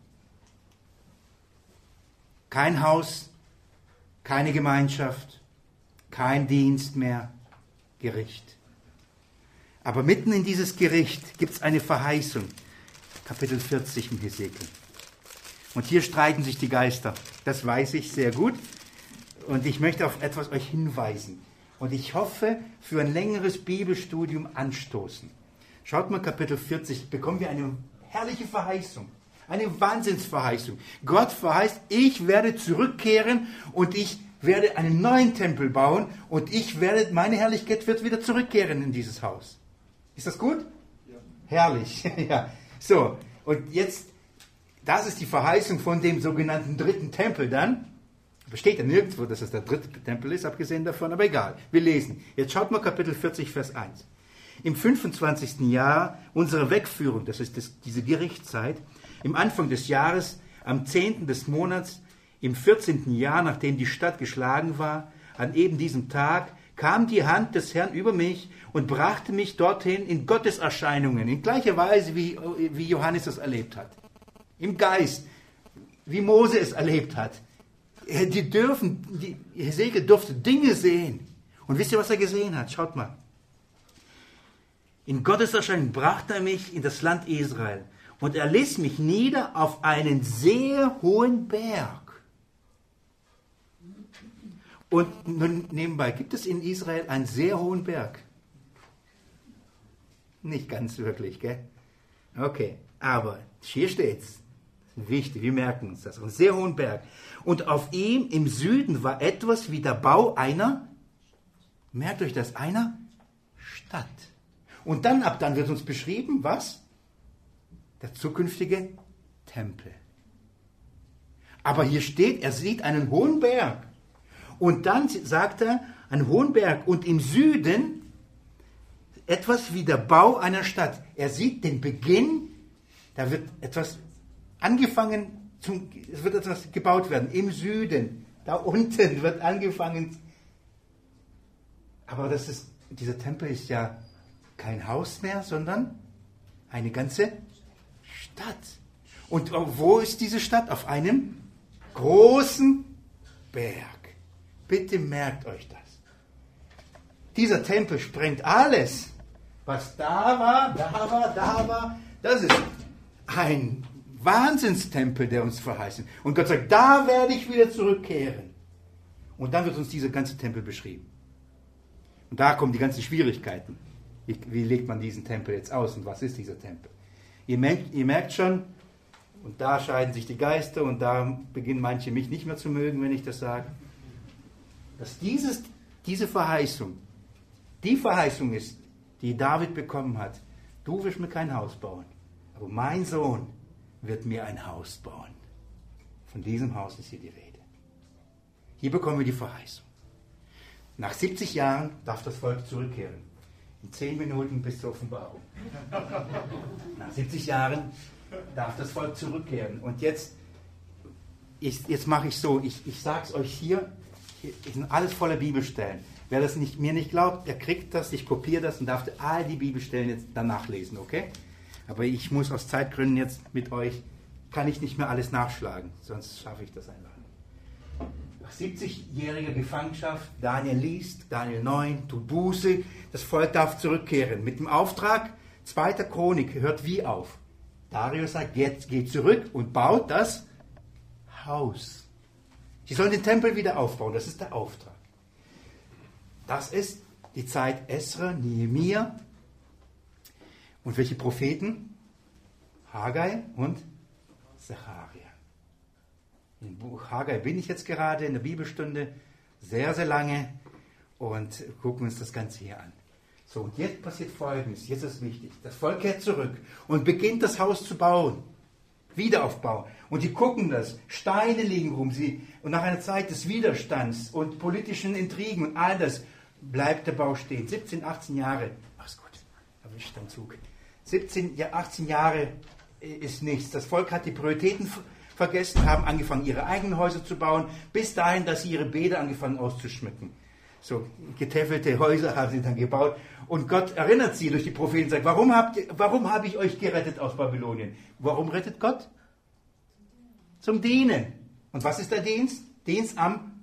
Kein Haus, keine Gemeinschaft, kein Dienst mehr, Gericht. Aber mitten in dieses Gericht gibt es eine Verheißung. Kapitel 40 im Hesekiel. Und hier streiten sich die Geister. Das weiß ich sehr gut. Und ich möchte auf etwas euch hinweisen. Und ich hoffe, für ein längeres Bibelstudium anstoßen. Schaut mal, Kapitel 40, bekommen wir eine herrliche Verheißung. Eine Wahnsinnsverheißung. Gott verheißt, ich werde zurückkehren und ich werde einen neuen Tempel bauen und meine Herrlichkeit wird wieder zurückkehren in dieses Haus. Ist das gut? Ja. Herrlich. Ja. So, und jetzt, das ist die Verheißung von dem sogenannten dritten Tempel dann. Steht ja nirgendwo, dass es der dritte Tempel ist, abgesehen davon, aber egal. Wir lesen. Jetzt schaut mal Kapitel 40, Vers 1. Im 25. Jahr unserer Wegführung, das ist diese Gerichtszeit, im Anfang des Jahres, am 10. des Monats, im 14. Jahr, nachdem die Stadt geschlagen war, an eben diesem Tag, kam die Hand des Herrn über mich und brachte mich dorthin in Gotteserscheinungen, in gleicher Weise, wie Johannes es erlebt hat. Im Geist, wie Mose es erlebt hat. Hesekiel durfte Dinge sehen. Und wisst ihr, was er gesehen hat? Schaut mal. In Gotteserscheinungen brachte er mich in das Land Israel. Und er ließ mich nieder auf einen sehr hohen Berg. Und nun nebenbei, gibt es in Israel einen sehr hohen Berg? Nicht ganz wirklich, gell? Okay, aber hier steht's. Wichtig, wir merken uns das. Einen sehr hohen Berg. Und auf ihm im Süden war etwas wie der Bau einer, merkt euch das, einer Stadt. Und dann, ab dann wird uns beschrieben, was? Der zukünftige Tempel. Aber hier steht, er sieht einen hohen Berg. Und dann sagt er, einen hohen Berg und im Süden etwas wie der Bau einer Stadt. Er sieht den Beginn, da wird etwas angefangen, es wird etwas gebaut werden, im Süden. Da unten wird angefangen. Aber dieser Tempel ist ja kein Haus mehr, sondern eine ganze Stadt. Und wo ist diese Stadt? Auf einem großen Berg. Bitte merkt euch das. Dieser Tempel sprengt alles, was da war. Das ist ein Wahnsinnstempel, der uns verheißen. Und Gott sagt, da werde ich wieder zurückkehren. Und dann wird uns dieser ganze Tempel beschrieben. Und da kommen die ganzen Schwierigkeiten. Wie legt man diesen Tempel jetzt aus und was ist dieser Tempel? Ihr merkt schon, und da scheiden sich die Geister und da beginnen manche mich nicht mehr zu mögen, wenn ich das sage, dass diese Verheißung, die Verheißung ist, die David bekommen hat. Du wirst mir kein Haus bauen, aber mein Sohn wird mir ein Haus bauen. Von diesem Haus ist hier die Rede. Hier bekommen wir die Verheißung. Nach 70 Jahren darf das Volk zurückkehren. In 10 Minuten bis zur Offenbarung. Nach 70 Jahren darf das Volk zurückkehren. Und jetzt mache ich so, ich sage es euch hier sind alles voller Bibelstellen. Wer das mir nicht glaubt, der kriegt das, ich kopiere das und darf all die Bibelstellen jetzt danach lesen, okay? Aber ich muss aus Zeitgründen jetzt mit euch, kann ich nicht mehr alles nachschlagen, sonst schaffe ich das einfach nicht. Nach 70-jähriger Gefangenschaft, Daniel liest, Daniel 9, tut Buße, das Volk darf zurückkehren. Mit dem Auftrag, 2. Chronik, hört wie auf? Darius sagt, jetzt geht zurück und baut das Haus. Sie sollen den Tempel wieder aufbauen, das ist der Auftrag. Das ist die Zeit Esra, Nehemia und welche Propheten? Haggai und Zecharia. Im Buch Haggai bin ich jetzt gerade in der Bibelstunde, sehr, sehr lange und gucken uns das Ganze hier an. So, und jetzt passiert Folgendes, jetzt ist wichtig. Das Volk kehrt zurück und beginnt das Haus zu bauen. Wiederaufbau. Und die gucken das. Steine liegen rum. Und nach einer Zeit des Widerstands und politischen Intrigen und all das bleibt der Bau stehen. 17, 18 Jahre. Ach, ist gut. Erwischt den Zug. 18 Jahre ist nichts. Das Volk hat die Prioritäten vergessen, haben angefangen, ihre eigenen Häuser zu bauen, bis dahin, dass sie ihre Bäder angefangen auszuschmücken. So getäfelte Häuser haben sie dann gebaut. Und Gott erinnert sie durch die Propheten und sagt, warum habe ich euch gerettet aus Babylonien? Warum rettet Gott? Zum Dienen. Und was ist der Dienst? Dienst am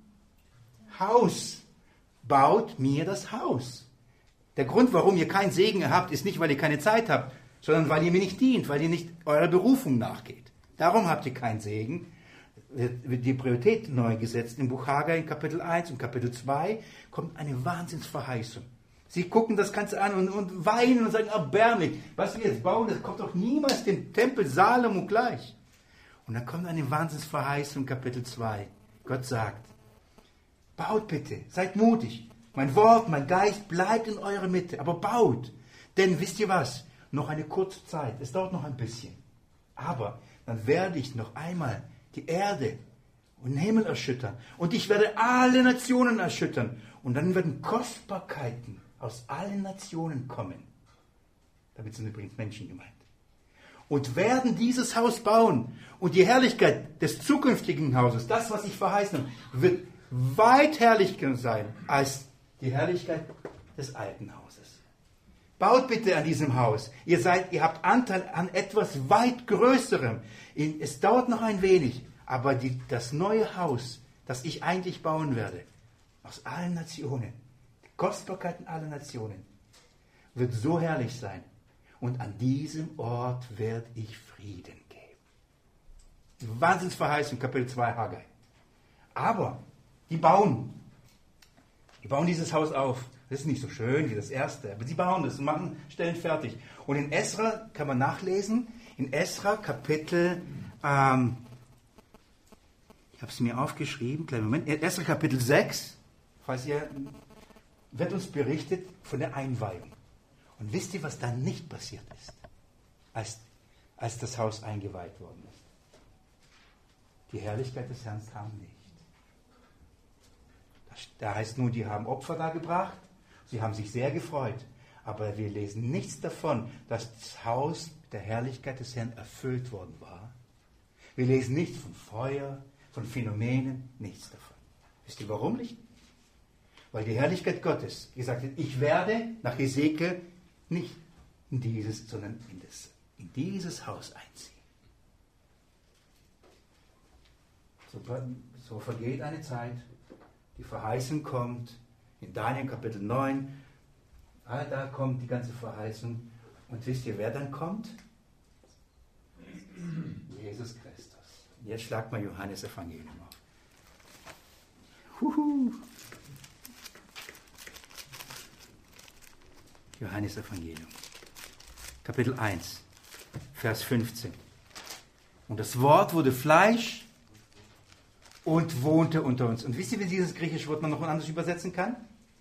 Haus. Baut mir das Haus. Der Grund, warum ihr keinen Segen habt, ist nicht, weil ihr keine Zeit habt, sondern weil ihr mir nicht dient, weil ihr nicht eurer Berufung nachgeht. Darum habt ihr keinen Segen. Wird die Priorität neu gesetzt. Im Buch Haggai in Kapitel 1 und Kapitel 2 kommt eine Wahnsinnsverheißung. Sie gucken das Ganze an und weinen und sagen, erbärmlich, was wir jetzt bauen, das kommt doch niemals dem Tempel Salomo gleich. Und dann kommt eine Wahnsinnsverheißung, Kapitel 2. Gott sagt, baut bitte, seid mutig. Mein Wort, mein Geist bleibt in eurer Mitte, aber baut. Denn wisst ihr was? Noch eine kurze Zeit, es dauert noch ein bisschen. Aber dann werde ich noch einmal die Erde und den Himmel erschüttern. Und ich werde alle Nationen erschüttern. Und dann werden Kostbarkeiten aus allen Nationen kommen. Damit sind übrigens Menschen gemeint. Und werden dieses Haus bauen. Und die Herrlichkeit des zukünftigen Hauses, das, was ich verheißen habe, wird weit herrlicher sein als die Herrlichkeit des alten Hauses. Baut bitte an diesem Haus. Ihr habt Anteil an etwas weit Größerem. Es dauert noch ein wenig, aber das neue Haus, das ich eigentlich bauen werde, aus allen Nationen, die Kostbarkeiten aller Nationen, wird so herrlich sein. Und an diesem Ort werde ich Frieden geben. Wahnsinnsverheißung, Kapitel 2 Haggai. Aber die bauen dieses Haus auf. Das ist nicht so schön wie das erste, aber sie bauen das und stellen fertig. Und in Esra kann man nachlesen, in Esra Kapitel, ich habe es mir aufgeschrieben, kleinen Moment, in Esra Kapitel 6, wird uns berichtet von der Einweihung. Und wisst ihr, was da nicht passiert ist, als das Haus eingeweiht worden ist? Die Herrlichkeit des Herrn kam nicht. Da heißt nur, die haben Opfer dargebracht, sie haben sich sehr gefreut. Aber wir lesen nichts davon, dass das Haus der Herrlichkeit des Herrn erfüllt worden war. Wir lesen nichts von Feuer, von Phänomenen, nichts davon. Wisst ihr warum nicht? Weil die Herrlichkeit Gottes gesagt hat, ich werde nach Hesekiel nicht in dieses, sondern in dieses Haus einziehen. So vergeht eine Zeit, die Verheißung kommt, in Daniel Kapitel 9, da kommt die ganze Verheißung. Und wisst ihr, wer dann kommt? Jesus Christus. Jetzt schlagt mal Johannes Evangelium auf. Johannes Evangelium, Kapitel 1, Vers 15. Und das Wort wurde Fleisch und wohnte unter uns. Und wisst ihr, wie dieses griechische Wort man noch anders übersetzen kann?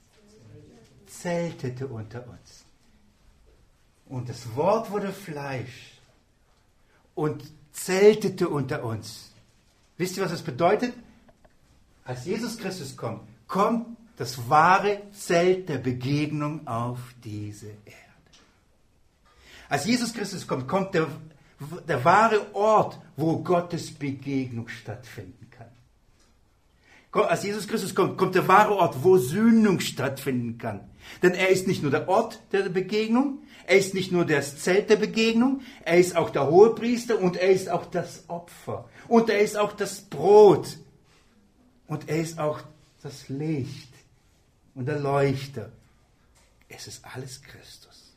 Zeltete unter uns. Und das Wort wurde Fleisch und zeltete unter uns. Wisst ihr, was das bedeutet? Als Jesus Christus kommt das wahre Zelt der Begegnung auf diese Erde. Als Jesus Christus kommt der wahre Ort, wo Gottes Begegnung stattfinden kann. Als Jesus Christus kommt der wahre Ort, wo Sühnung stattfinden kann. Denn er ist nicht nur der Ort der Begegnung, er ist nicht nur das Zelt der Begegnung, er ist auch der Hohepriester und er ist auch das Opfer. Und er ist auch das Brot. Und er ist auch das Licht und der Leuchter. Es ist alles Christus.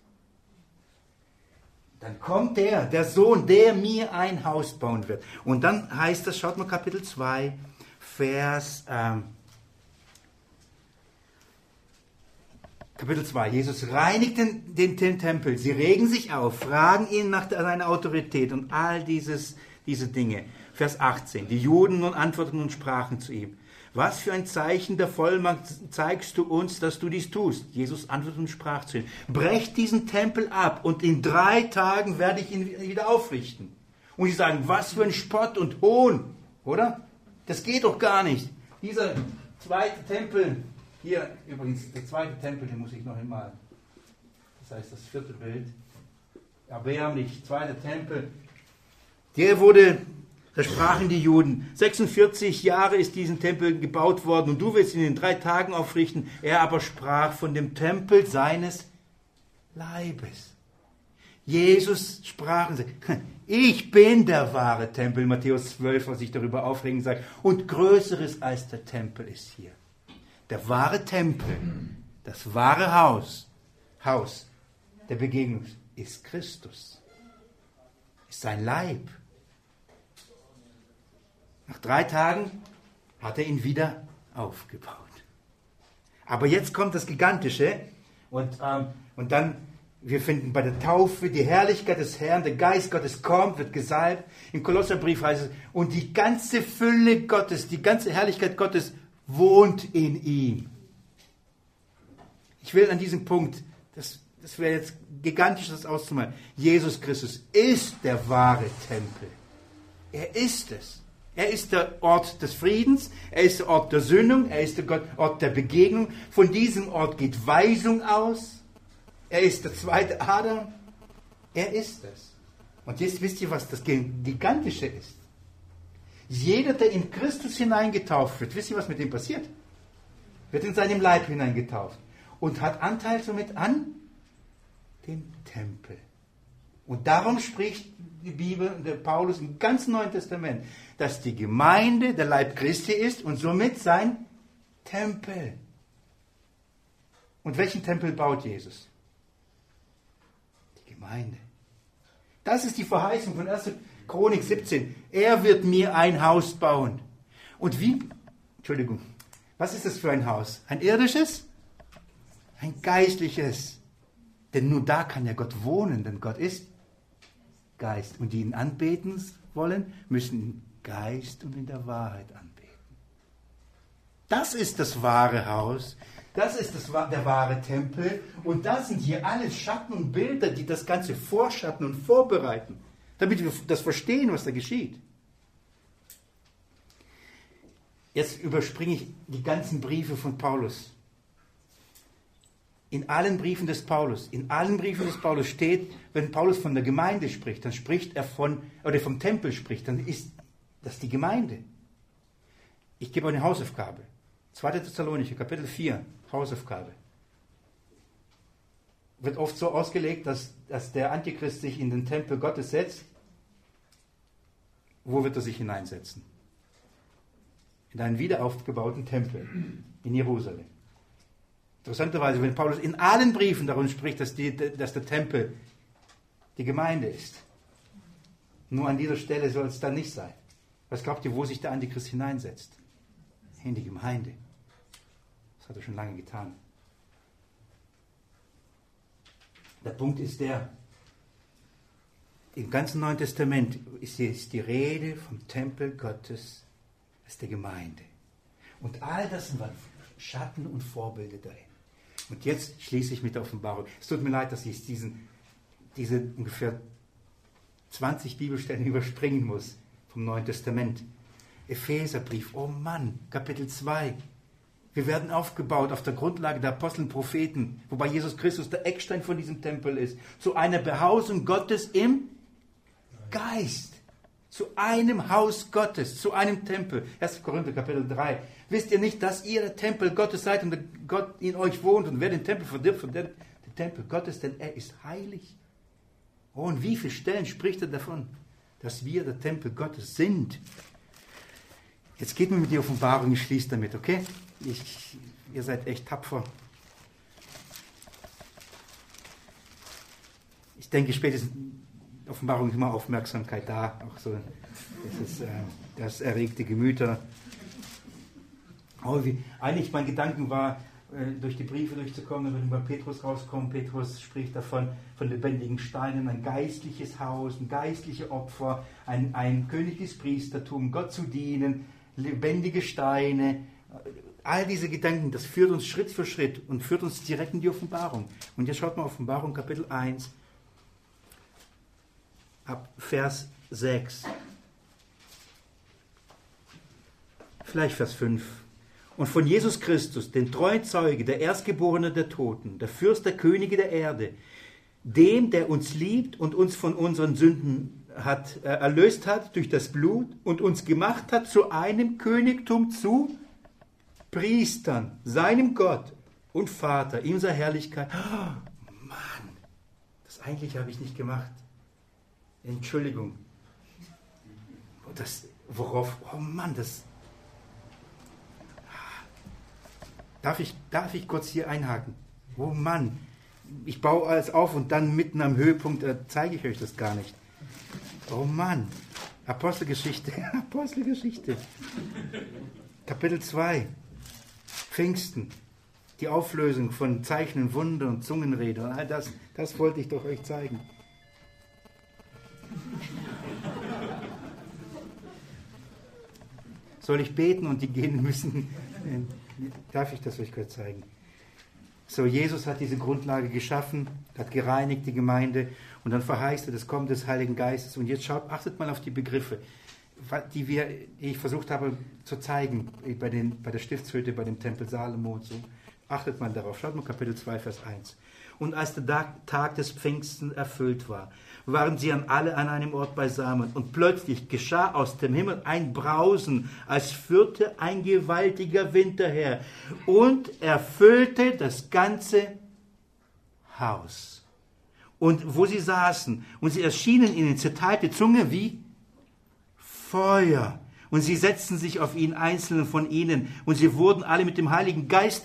Dann kommt der Sohn, der mir ein Haus bauen wird. Und dann heißt das, schaut mal Kapitel 2, Kapitel 2, Jesus reinigt den Tempel, sie regen sich auf, fragen ihn nach seiner Autorität und all diese Dinge. Vers 18, die Juden nun antworteten und sprachen zu ihm, was für ein Zeichen der Vollmacht zeigst du uns, dass du dies tust? Jesus antwortete und sprach zu ihnen, brecht diesen Tempel ab und in 3 Tagen werde ich ihn wieder aufrichten. Und sie sagen, was für ein Spott und Hohn, oder? Das geht doch gar nicht. Dieser zweite Tempel, hier übrigens, der zweite Tempel, den muss ich noch hinmalen. Das heißt, das 4. Bild. Erbärmlich, zweiter Tempel. Da sprachen die Juden, 46 Jahre ist diesen Tempel gebaut worden und du willst ihn in 3 Tagen aufrichten. Er aber sprach von dem Tempel seines Leibes. Jesus sprach und sagte, ich bin der wahre Tempel, Matthäus 12, was sich darüber aufregen sagt. Und Größeres als der Tempel ist hier. Der wahre Tempel, das wahre Haus der Begegnung ist Christus, ist sein Leib. Nach 3 Tagen hat er ihn wieder aufgebaut. Aber jetzt kommt das Gigantische und dann, wir finden bei der Taufe die Herrlichkeit des Herrn, der Geist Gottes kommt, wird gesalbt. Im Kolosserbrief heißt es, und die ganze Fülle Gottes, die ganze Herrlichkeit Gottes wohnt in ihm. Ich will an diesem Punkt, das wäre jetzt gigantisch, das auszumalen. Jesus Christus ist der wahre Tempel. Er ist es. Er ist der Ort des Friedens, er ist der Ort der Sündung, er ist der Ort der Begegnung. Von diesem Ort geht Weisung aus. Er ist der zweite Adam. Er ist es. Und jetzt wisst ihr, was das Gigantische ist. Jeder, der in Christus hineingetauft wird, wisst ihr, was mit ihm passiert? Wird in seinem Leib hineingetauft und hat Anteil somit an dem Tempel. Und darum spricht die Bibel, der Paulus im ganzen Neuen Testament, dass die Gemeinde der Leib Christi ist und somit sein Tempel. Und welchen Tempel baut Jesus? Die Gemeinde. Das ist die Verheißung von 1. Chronik 17. Er wird mir ein Haus bauen. Und was ist das für ein Haus? Ein irdisches? Ein geistliches. Denn nur da kann ja Gott wohnen, denn Gott ist Geist. Und die ihn anbeten wollen, müssen in Geist und in der Wahrheit anbeten. Das ist das wahre Haus. Das ist der wahre Tempel. Und das sind hier alles Schatten und Bilder, die das Ganze vorschatten und vorbereiten, damit wir das verstehen, was da geschieht. Jetzt überspringe ich die ganzen Briefe von Paulus. In allen Briefen des Paulus steht, wenn Paulus von der Gemeinde spricht, dann spricht er vom Tempel spricht, dann ist das die Gemeinde. Ich gebe euch eine Hausaufgabe. 2. Thessalonicher, Kapitel 4, Hausaufgabe. Wird oft so ausgelegt, dass der Antichrist sich in den Tempel Gottes setzt. Wo wird er sich hineinsetzen? In einen wiederaufgebauten Tempel in Jerusalem. Interessanterweise, wenn Paulus in allen Briefen darum spricht, dass der Tempel die Gemeinde ist. Nur an dieser Stelle soll es dann nicht sein. Was glaubt ihr, wo sich der Antichrist hineinsetzt? In die Gemeinde. Das hat er schon lange getan. Der Punkt ist im ganzen Neuen Testament ist die Rede vom Tempel Gottes, das ist der Gemeinde. Und all das sind Schatten und Vorbilder dahin. Und jetzt schließe ich mit der Offenbarung. Es tut mir leid, dass ich diese ungefähr 20 Bibelstellen überspringen muss vom Neuen Testament. Epheserbrief, oh Mann, Kapitel 2. Wir werden aufgebaut auf der Grundlage der Apostel und Propheten, wobei Jesus Christus der Eckstein von diesem Tempel ist, zu einer Behausung Gottes im Geist. Zu einem Haus Gottes, zu einem Tempel. 1. Korinther, Kapitel 3. Wisst ihr nicht, dass ihr der Tempel Gottes seid und Gott in euch wohnt und wer den Tempel verdirbt, der Tempel Gottes, denn er ist heilig. Oh, und wie viele Stellen spricht er davon, dass wir der Tempel Gottes sind? Jetzt geht mir mit die Offenbarung, ich schließe damit, okay? Ihr seid echt tapfer. Ich denke, spätestens Offenbarung ist immer Aufmerksamkeit da. Auch so, das erregt die Gemüter. Eigentlich mein Gedanken war, durch die Briefe durchzukommen, wenn wir bei Petrus rauskommen. Petrus spricht davon, von lebendigen Steinen, ein geistliches Haus, ein geistliche Opfer, ein königliches Priestertum, Gott zu dienen, lebendige Steine. All diese Gedanken, das führt uns Schritt für Schritt und führt uns direkt in die Offenbarung. Und jetzt schaut mal Offenbarung Kapitel 1, ab Vers 6. Vielleicht Vers 5. Und von Jesus Christus, den treuen Zeuge, der Erstgeborene der Toten, der Fürst der Könige der Erde, dem, der uns liebt und uns von unseren Sünden erlöst hat durch das Blut und uns gemacht hat zu einem Königtum, zu Priestern, seinem Gott und Vater, ihm sei Herrlichkeit. Oh, Mann, das eigentlich habe ich nicht gemacht. Entschuldigung. Oh Mann, das... Darf ich kurz hier einhaken? Oh Mann, ich baue alles auf und dann mitten am Höhepunkt zeige ich euch das gar nicht. Oh Mann, Apostelgeschichte. Kapitel 2, Pfingsten, die Auflösung von Zeichen, Wunder und Zungenrede und all das wollte ich doch euch zeigen. Soll ich beten und die gehen müssen? Darf ich das euch kurz zeigen? So, Jesus hat diese Grundlage geschaffen, hat gereinigt die Gemeinde und dann verheißt er das Kommen des Heiligen Geistes. Und jetzt achtet mal auf die Begriffe. die ich versucht habe zu zeigen bei der Stiftshütte, bei dem Tempel Salomo und so. Achtet mal darauf, schaut mal Kapitel 2, Vers 1. Und als der Tag des Pfingsten erfüllt war, waren sie alle an einem Ort beisammen. Und plötzlich geschah aus dem Himmel ein Brausen, als führte ein gewaltiger Wind daher und erfüllte das ganze Haus. Und wo sie saßen, und sie erschienen ihnen zerteilte Zunge wie Feuer. Und sie setzten sich auf ihn, einzelne von ihnen, und sie wurden alle mit dem Heiligen Geist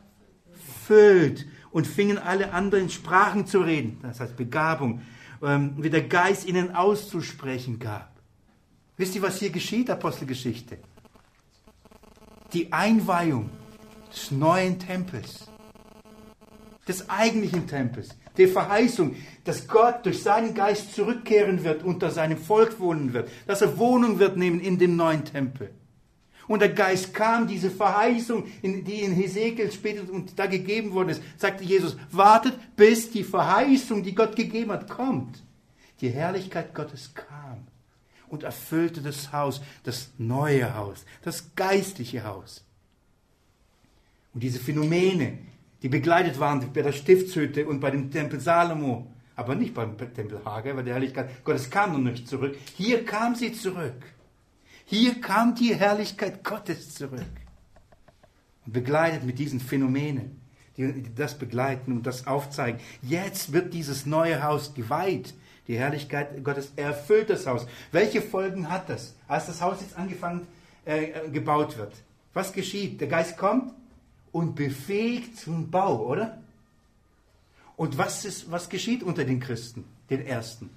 erfüllt und fingen alle anderen Sprachen zu reden. Das heißt Begabung, wie der Geist ihnen auszusprechen gab. Wisst ihr, was hier geschieht, Apostelgeschichte? Die Einweihung des neuen Tempels, des eigentlichen Tempels, die Verheißung, dass Gott durch seinen Geist zurückkehren wird, unter seinem Volk wohnen wird, dass er Wohnung wird nehmen in dem neuen Tempel. Und der Geist kam, diese Verheißung, die in Hesekiel später und da gegeben worden ist, sagte Jesus, wartet, bis die Verheißung, die Gott gegeben hat, kommt. Die Herrlichkeit Gottes kam und erfüllte das Haus, das neue Haus, das geistliche Haus. Und diese Phänomene, die begleitet waren bei der Stiftshütte und bei dem Tempel Salomo, aber nicht beim Tempel Hagar, weil die Herrlichkeit Gottes kam noch nicht zurück. Hier kam sie zurück. Hier kam die Herrlichkeit Gottes zurück. Und begleitet mit diesen Phänomenen, die das begleiten und das aufzeigen. Jetzt wird dieses neue Haus geweiht. Die Herrlichkeit Gottes erfüllt das Haus. Welche Folgen hat das, als das Haus jetzt gebaut wird? Was geschieht? Der Geist kommt und befähigt zum Bau, oder? Und was geschieht unter den Christen, den Ersten?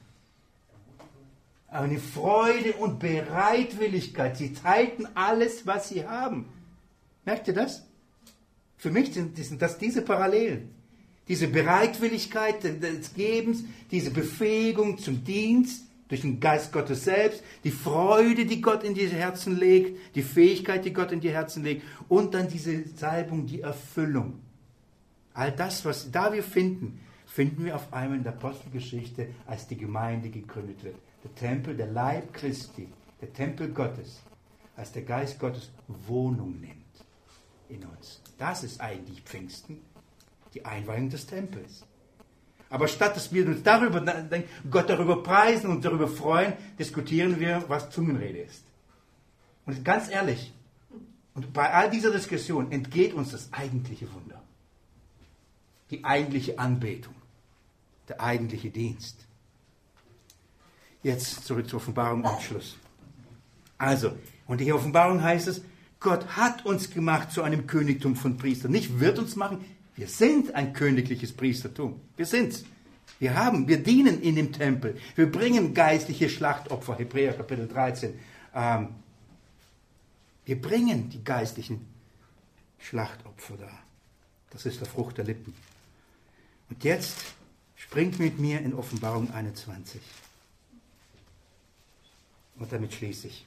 Eine Freude und Bereitwilligkeit. Sie teilten alles, was sie haben. Merkt ihr das? Für mich sind das diese Parallelen. Diese Bereitwilligkeit des Gebens, diese Befähigung zum Dienst durch den Geist Gottes selbst, die Freude, die Gott in die Herzen legt, die Fähigkeit, die Gott in die Herzen legt und dann diese Salbung, die Erfüllung. All das, was da wir finden wir auf einmal in der Apostelgeschichte, als die Gemeinde gegründet wird. Der Tempel, der Leib Christi, der Tempel Gottes, als der Geist Gottes Wohnung nimmt in uns. Das ist eigentlich Pfingsten, die Einweihung des Tempels. Aber statt dass wir uns Gott darüber preisen und darüber freuen, diskutieren wir, was Zungenrede ist. Und ganz ehrlich, und bei all dieser Diskussion entgeht uns das eigentliche Wunder. Die eigentliche Anbetung, der eigentliche Dienst. Jetzt zurück zur Offenbarung am Schluss. Also, und in der Offenbarung heißt es, Gott hat uns gemacht zu einem Königtum von Priestern. Nicht wird uns machen, wir sind ein königliches Priestertum. Wir sind's. Wir dienen in dem Tempel. Wir bringen geistliche Schlachtopfer. Hebräer Kapitel 13. Wir bringen die geistlichen Schlachtopfer da. Das ist der Frucht der Lippen. Und jetzt springt mit mir in Offenbarung 21. Und damit schließe ich.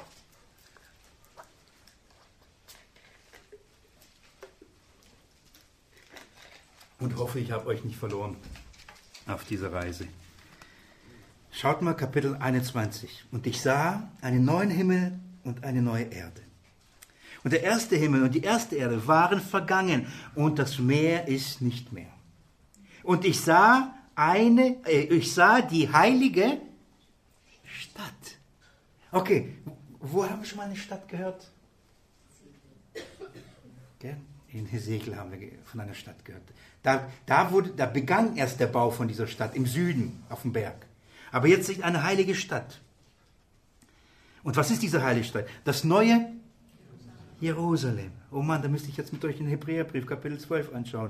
Und hoffe, ich habe euch nicht verloren auf dieser Reise. Schaut mal Kapitel 21. Und ich sah einen neuen Himmel und eine neue Erde. Und der erste Himmel und die erste Erde waren vergangen und das Meer ist nicht mehr. Und ich sah die heilige Stadt. Okay, wo haben wir schon mal eine Stadt gehört? In Hesekiel haben wir von einer Stadt gehört. Da begann erst der Bau von dieser Stadt, im Süden, auf dem Berg. Aber jetzt ist eine heilige Stadt. Und was ist diese heilige Stadt? Das neue Jerusalem. Oh Mann, da müsste ich jetzt mit euch den Hebräerbrief, Kapitel 12 anschauen.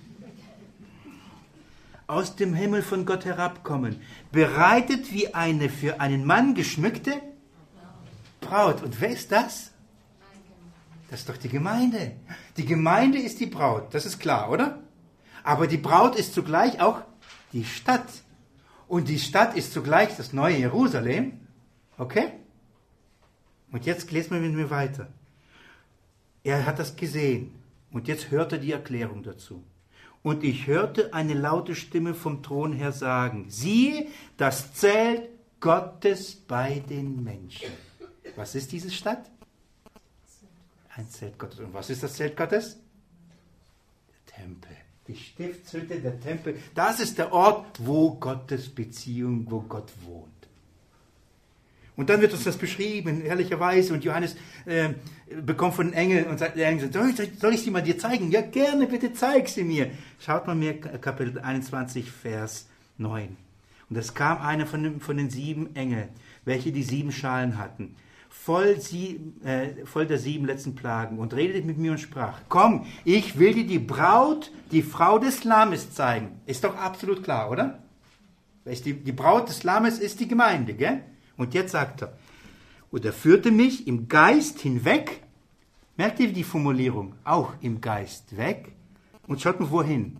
Aus dem Himmel von Gott herabkommen, bereitet wie eine für einen Mann geschmückte Braut. Und wer ist das? Das ist doch die Gemeinde. Die Gemeinde ist die Braut, das ist klar, oder? Aber die Braut ist zugleich auch die Stadt. Und die Stadt ist zugleich das neue Jerusalem. Okay? Und jetzt lesen wir mit mir weiter. Er hat das gesehen. Und jetzt hört er die Erklärung dazu. Und ich hörte eine laute Stimme vom Thron her sagen, siehe, das Zelt Gottes bei den Menschen. Was ist diese Stadt? Ein Zelt Gottes. Und was ist das Zelt Gottes? Der Tempel. Die Stiftshütte, der Tempel. Das ist der Ort, wo Gottes Beziehung, wo Gott wohnt. Und dann wird uns das beschrieben, ehrlicherweise. Und Johannes bekommt von den Engeln und sagt, der Engel sagt, soll ich sie mal dir zeigen? Ja, gerne, bitte zeig sie mir. Schaut mal mir Kapitel 21, Vers 9. Und es kam einer von den 7 Engeln, welche die 7 Schalen hatten, voll der 7 letzten Plagen, und redete mit mir und sprach, komm, ich will dir die Braut, die Frau des Lammes zeigen. Ist doch absolut klar, oder? Die Braut des Lammes ist die Gemeinde, gell? Und jetzt sagt er, und er führte mich im Geist hinweg, merkt ihr die Formulierung, auch im Geist weg, und schaut mal wohin?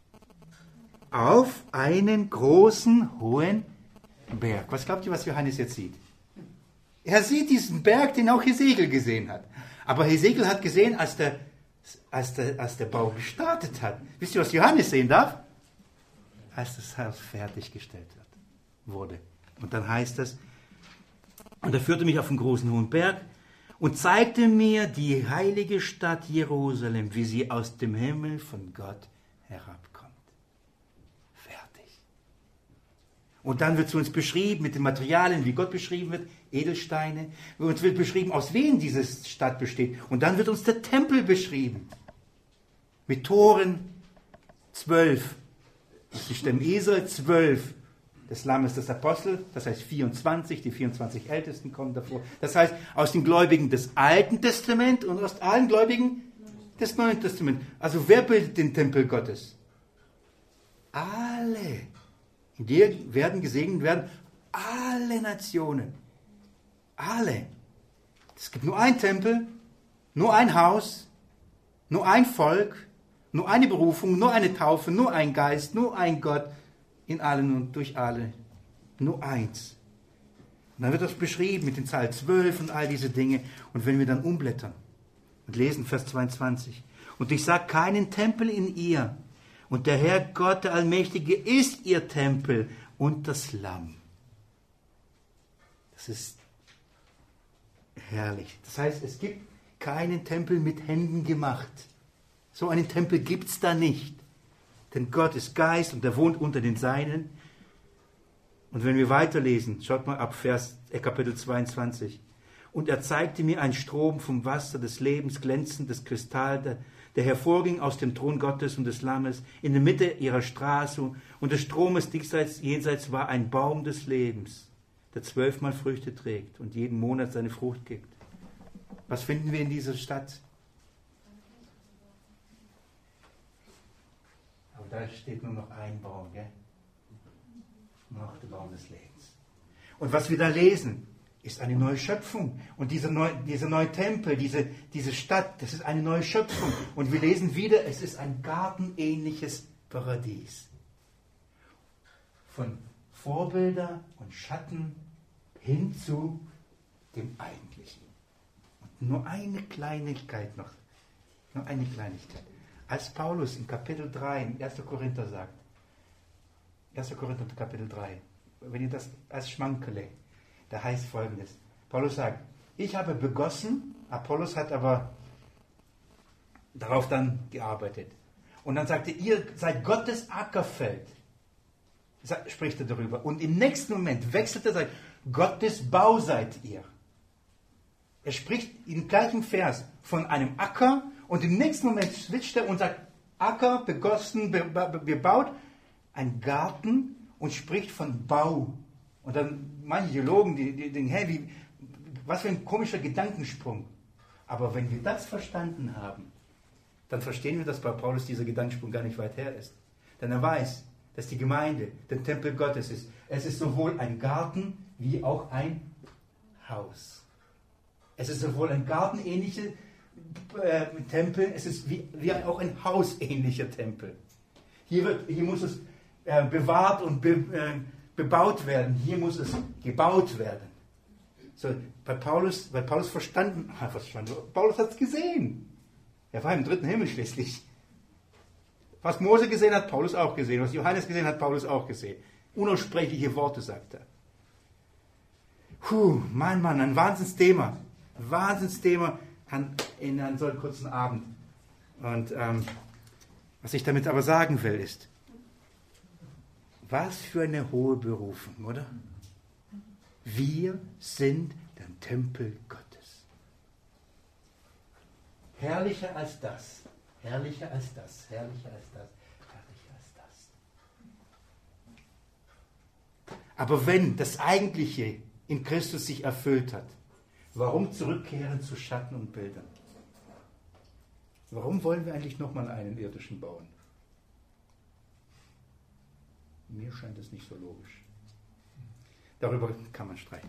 Auf einen großen, hohen Berg. Was glaubt ihr, was Johannes jetzt sieht? Er sieht diesen Berg, den auch Hesekiel gesehen hat. Aber Hesekiel hat gesehen, als der Bau gestartet hat. Wisst ihr, was Johannes sehen darf? Als das Haus fertiggestellt wurde. Und dann heißt es, und er führte mich auf einen großen hohen Berg und zeigte mir die heilige Stadt Jerusalem, wie sie aus dem Himmel von Gott herabkommt. Fertig. Und dann wird zu uns beschrieben, mit den Materialien, wie Gott beschrieben wird, Edelsteine. Uns wird beschrieben, aus wen diese Stadt besteht. Und dann wird uns der Tempel beschrieben. Mit Toren 12. Das ist die Stämme Israel 12. Des Lammes des Apostel, das heißt 24, die 24 Ältesten kommen davor. Das heißt, aus den Gläubigen des Alten Testaments und aus allen Gläubigen des Neuen Testaments. Also wer bildet den Tempel Gottes? Alle. In der werden gesegnet werden alle Nationen. Alle. Es gibt nur einen Tempel, nur ein Haus, nur ein Volk, nur eine Berufung, nur eine Taufe, nur ein Geist, nur ein Gott. In allen und durch alle. Nur eins. Und dann wird das beschrieben mit den Zahl 12 und all diese Dinge. Und wenn wir dann umblättern und lesen Vers 22. Und ich sah keinen Tempel in ihr. Und der Herr Gott, der Allmächtige, ist ihr Tempel und das Lamm. Das ist herrlich. Das heißt, es gibt keinen Tempel mit Händen gemacht. So einen Tempel gibt es da nicht. Denn Gott ist Geist und er wohnt unter den Seinen. Und wenn wir weiterlesen, schaut mal ab Kapitel 22. Und er zeigte mir einen Strom vom Wasser des Lebens, glänzendes Kristall, der hervorging aus dem Thron Gottes und des Lammes, in der Mitte ihrer Straße. Und des Stromes jenseits war ein Baum des Lebens, der 12-mal Früchte trägt und jeden Monat seine Frucht gibt. Was finden wir in dieser Stadt? Da steht nur noch ein Baum, gell? Nur noch der Baum des Lebens. Und was wir da lesen, ist eine neue Schöpfung. Und dieser neue Tempel, diese Stadt, das ist eine neue Schöpfung. Und wir lesen wieder, es ist ein gartenähnliches Paradies. Von Vorbilder und Schatten hin zu dem Eigentlichen. Und nur eine Kleinigkeit noch. Nur eine Kleinigkeit. Als Paulus in Kapitel 3, in 1. Korinther sagt, 1. Korinther Kapitel 3, wenn ihr das als Schmankerle, da heißt Folgendes. Paulus sagt, ich habe begossen, Apollos hat aber darauf dann gearbeitet. Und dann sagte, ihr seid Gottes Ackerfeld. Spricht er darüber. Und im nächsten Moment wechselt er, sagt, Gottes Bau seid ihr. Er spricht im gleichen Vers von einem Acker. Und im nächsten Moment switcht er und sagt, Acker, begossen, bebaut, ein Garten und spricht von Bau. Und dann manche Theologen, die denken, hey, was für ein komischer Gedankensprung. Aber wenn wir das verstanden haben, dann verstehen wir, dass bei Paulus dieser Gedankensprung gar nicht weit her ist. Denn er weiß, dass die Gemeinde der Tempel Gottes ist. Es ist sowohl ein Garten wie auch ein Haus. Es ist sowohl ein gartenähnlicher Tempel, es ist wie auch ein hausähnlicher Tempel. Hier muss es bewahrt und bebaut werden. Hier muss es gebaut werden. So, weil Paulus verstanden, Paulus hat es gesehen. Er war im 3. Himmel schließlich. Was Mose gesehen hat, Paulus auch gesehen. Was Johannes gesehen hat, Paulus auch gesehen. Unaussprechliche Worte, sagt er. Mann, ein Wahnsinnsthema. Ein Wahnsinnsthema in einem solchen kurzen Abend. Und was ich damit aber sagen will, ist, was für eine hohe Berufung, oder? Wir sind der Tempel Gottes. Herrlicher als das, herrlicher als das, herrlicher als das, herrlicher als das. Aber wenn das Eigentliche in Christus sich erfüllt hat, warum zurückkehren zu Schatten und Bildern? Warum wollen wir eigentlich nochmal einen irdischen bauen? Mir scheint es nicht so logisch. Darüber kann man streiten.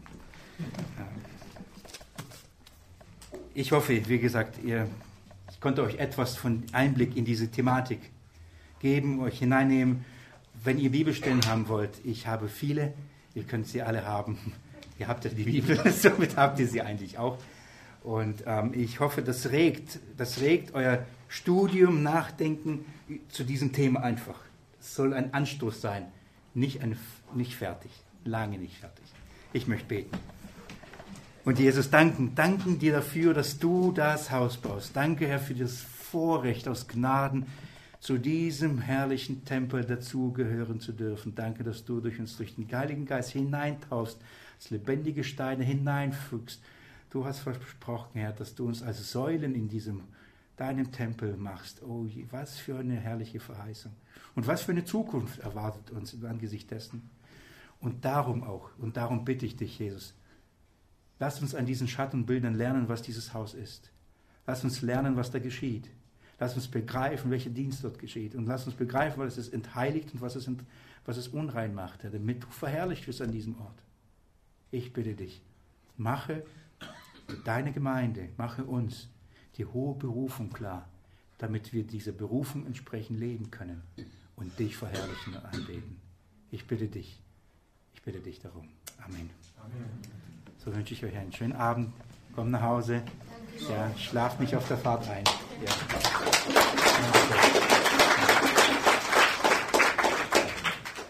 Ich hoffe, wie gesagt, ich konnte euch etwas von Einblick in diese Thematik geben, euch hineinnehmen. Wenn ihr Bibelstellen haben wollt, ich habe viele, ihr könnt sie alle haben. Ihr habt ja die Bibel, somit habt ihr sie eigentlich auch. Und ich hoffe, das regt euer Studium, Nachdenken zu diesem Thema einfach. Es soll ein Anstoß sein, nicht fertig, lange nicht fertig. Ich möchte beten. Und Jesus, danken dir dafür, dass du das Haus baust. Danke, Herr, für das Vorrecht aus Gnaden, zu diesem herrlichen Tempel dazugehören zu dürfen. Danke, dass du uns durch den Heiligen Geist hineintauchst, als lebendige Steine hineinfügst. Du hast versprochen, Herr, dass du uns als Säulen in deinem Tempel machst. Oh, was für eine herrliche Verheißung. Und was für eine Zukunft erwartet uns im Angesicht dessen. Und darum bitte ich dich, Jesus, lass uns an diesen Schattenbildern lernen, was dieses Haus ist. Lass uns lernen, was da geschieht. Lass uns begreifen, welcher Dienst dort geschieht. Und lass uns begreifen, was es entheiligt und was es unrein macht, damit du verherrlicht wirst an diesem Ort. Ich bitte dich, mache deine Gemeinde, mache uns die hohe Berufung klar, damit wir dieser Berufung entsprechend leben können und dich verherrlichen und anbeten. Ich bitte dich darum. Amen. So wünsche ich euch einen schönen Abend. Kommt nach Hause. Ja, schlaft nicht auf der Fahrt ein. Ja.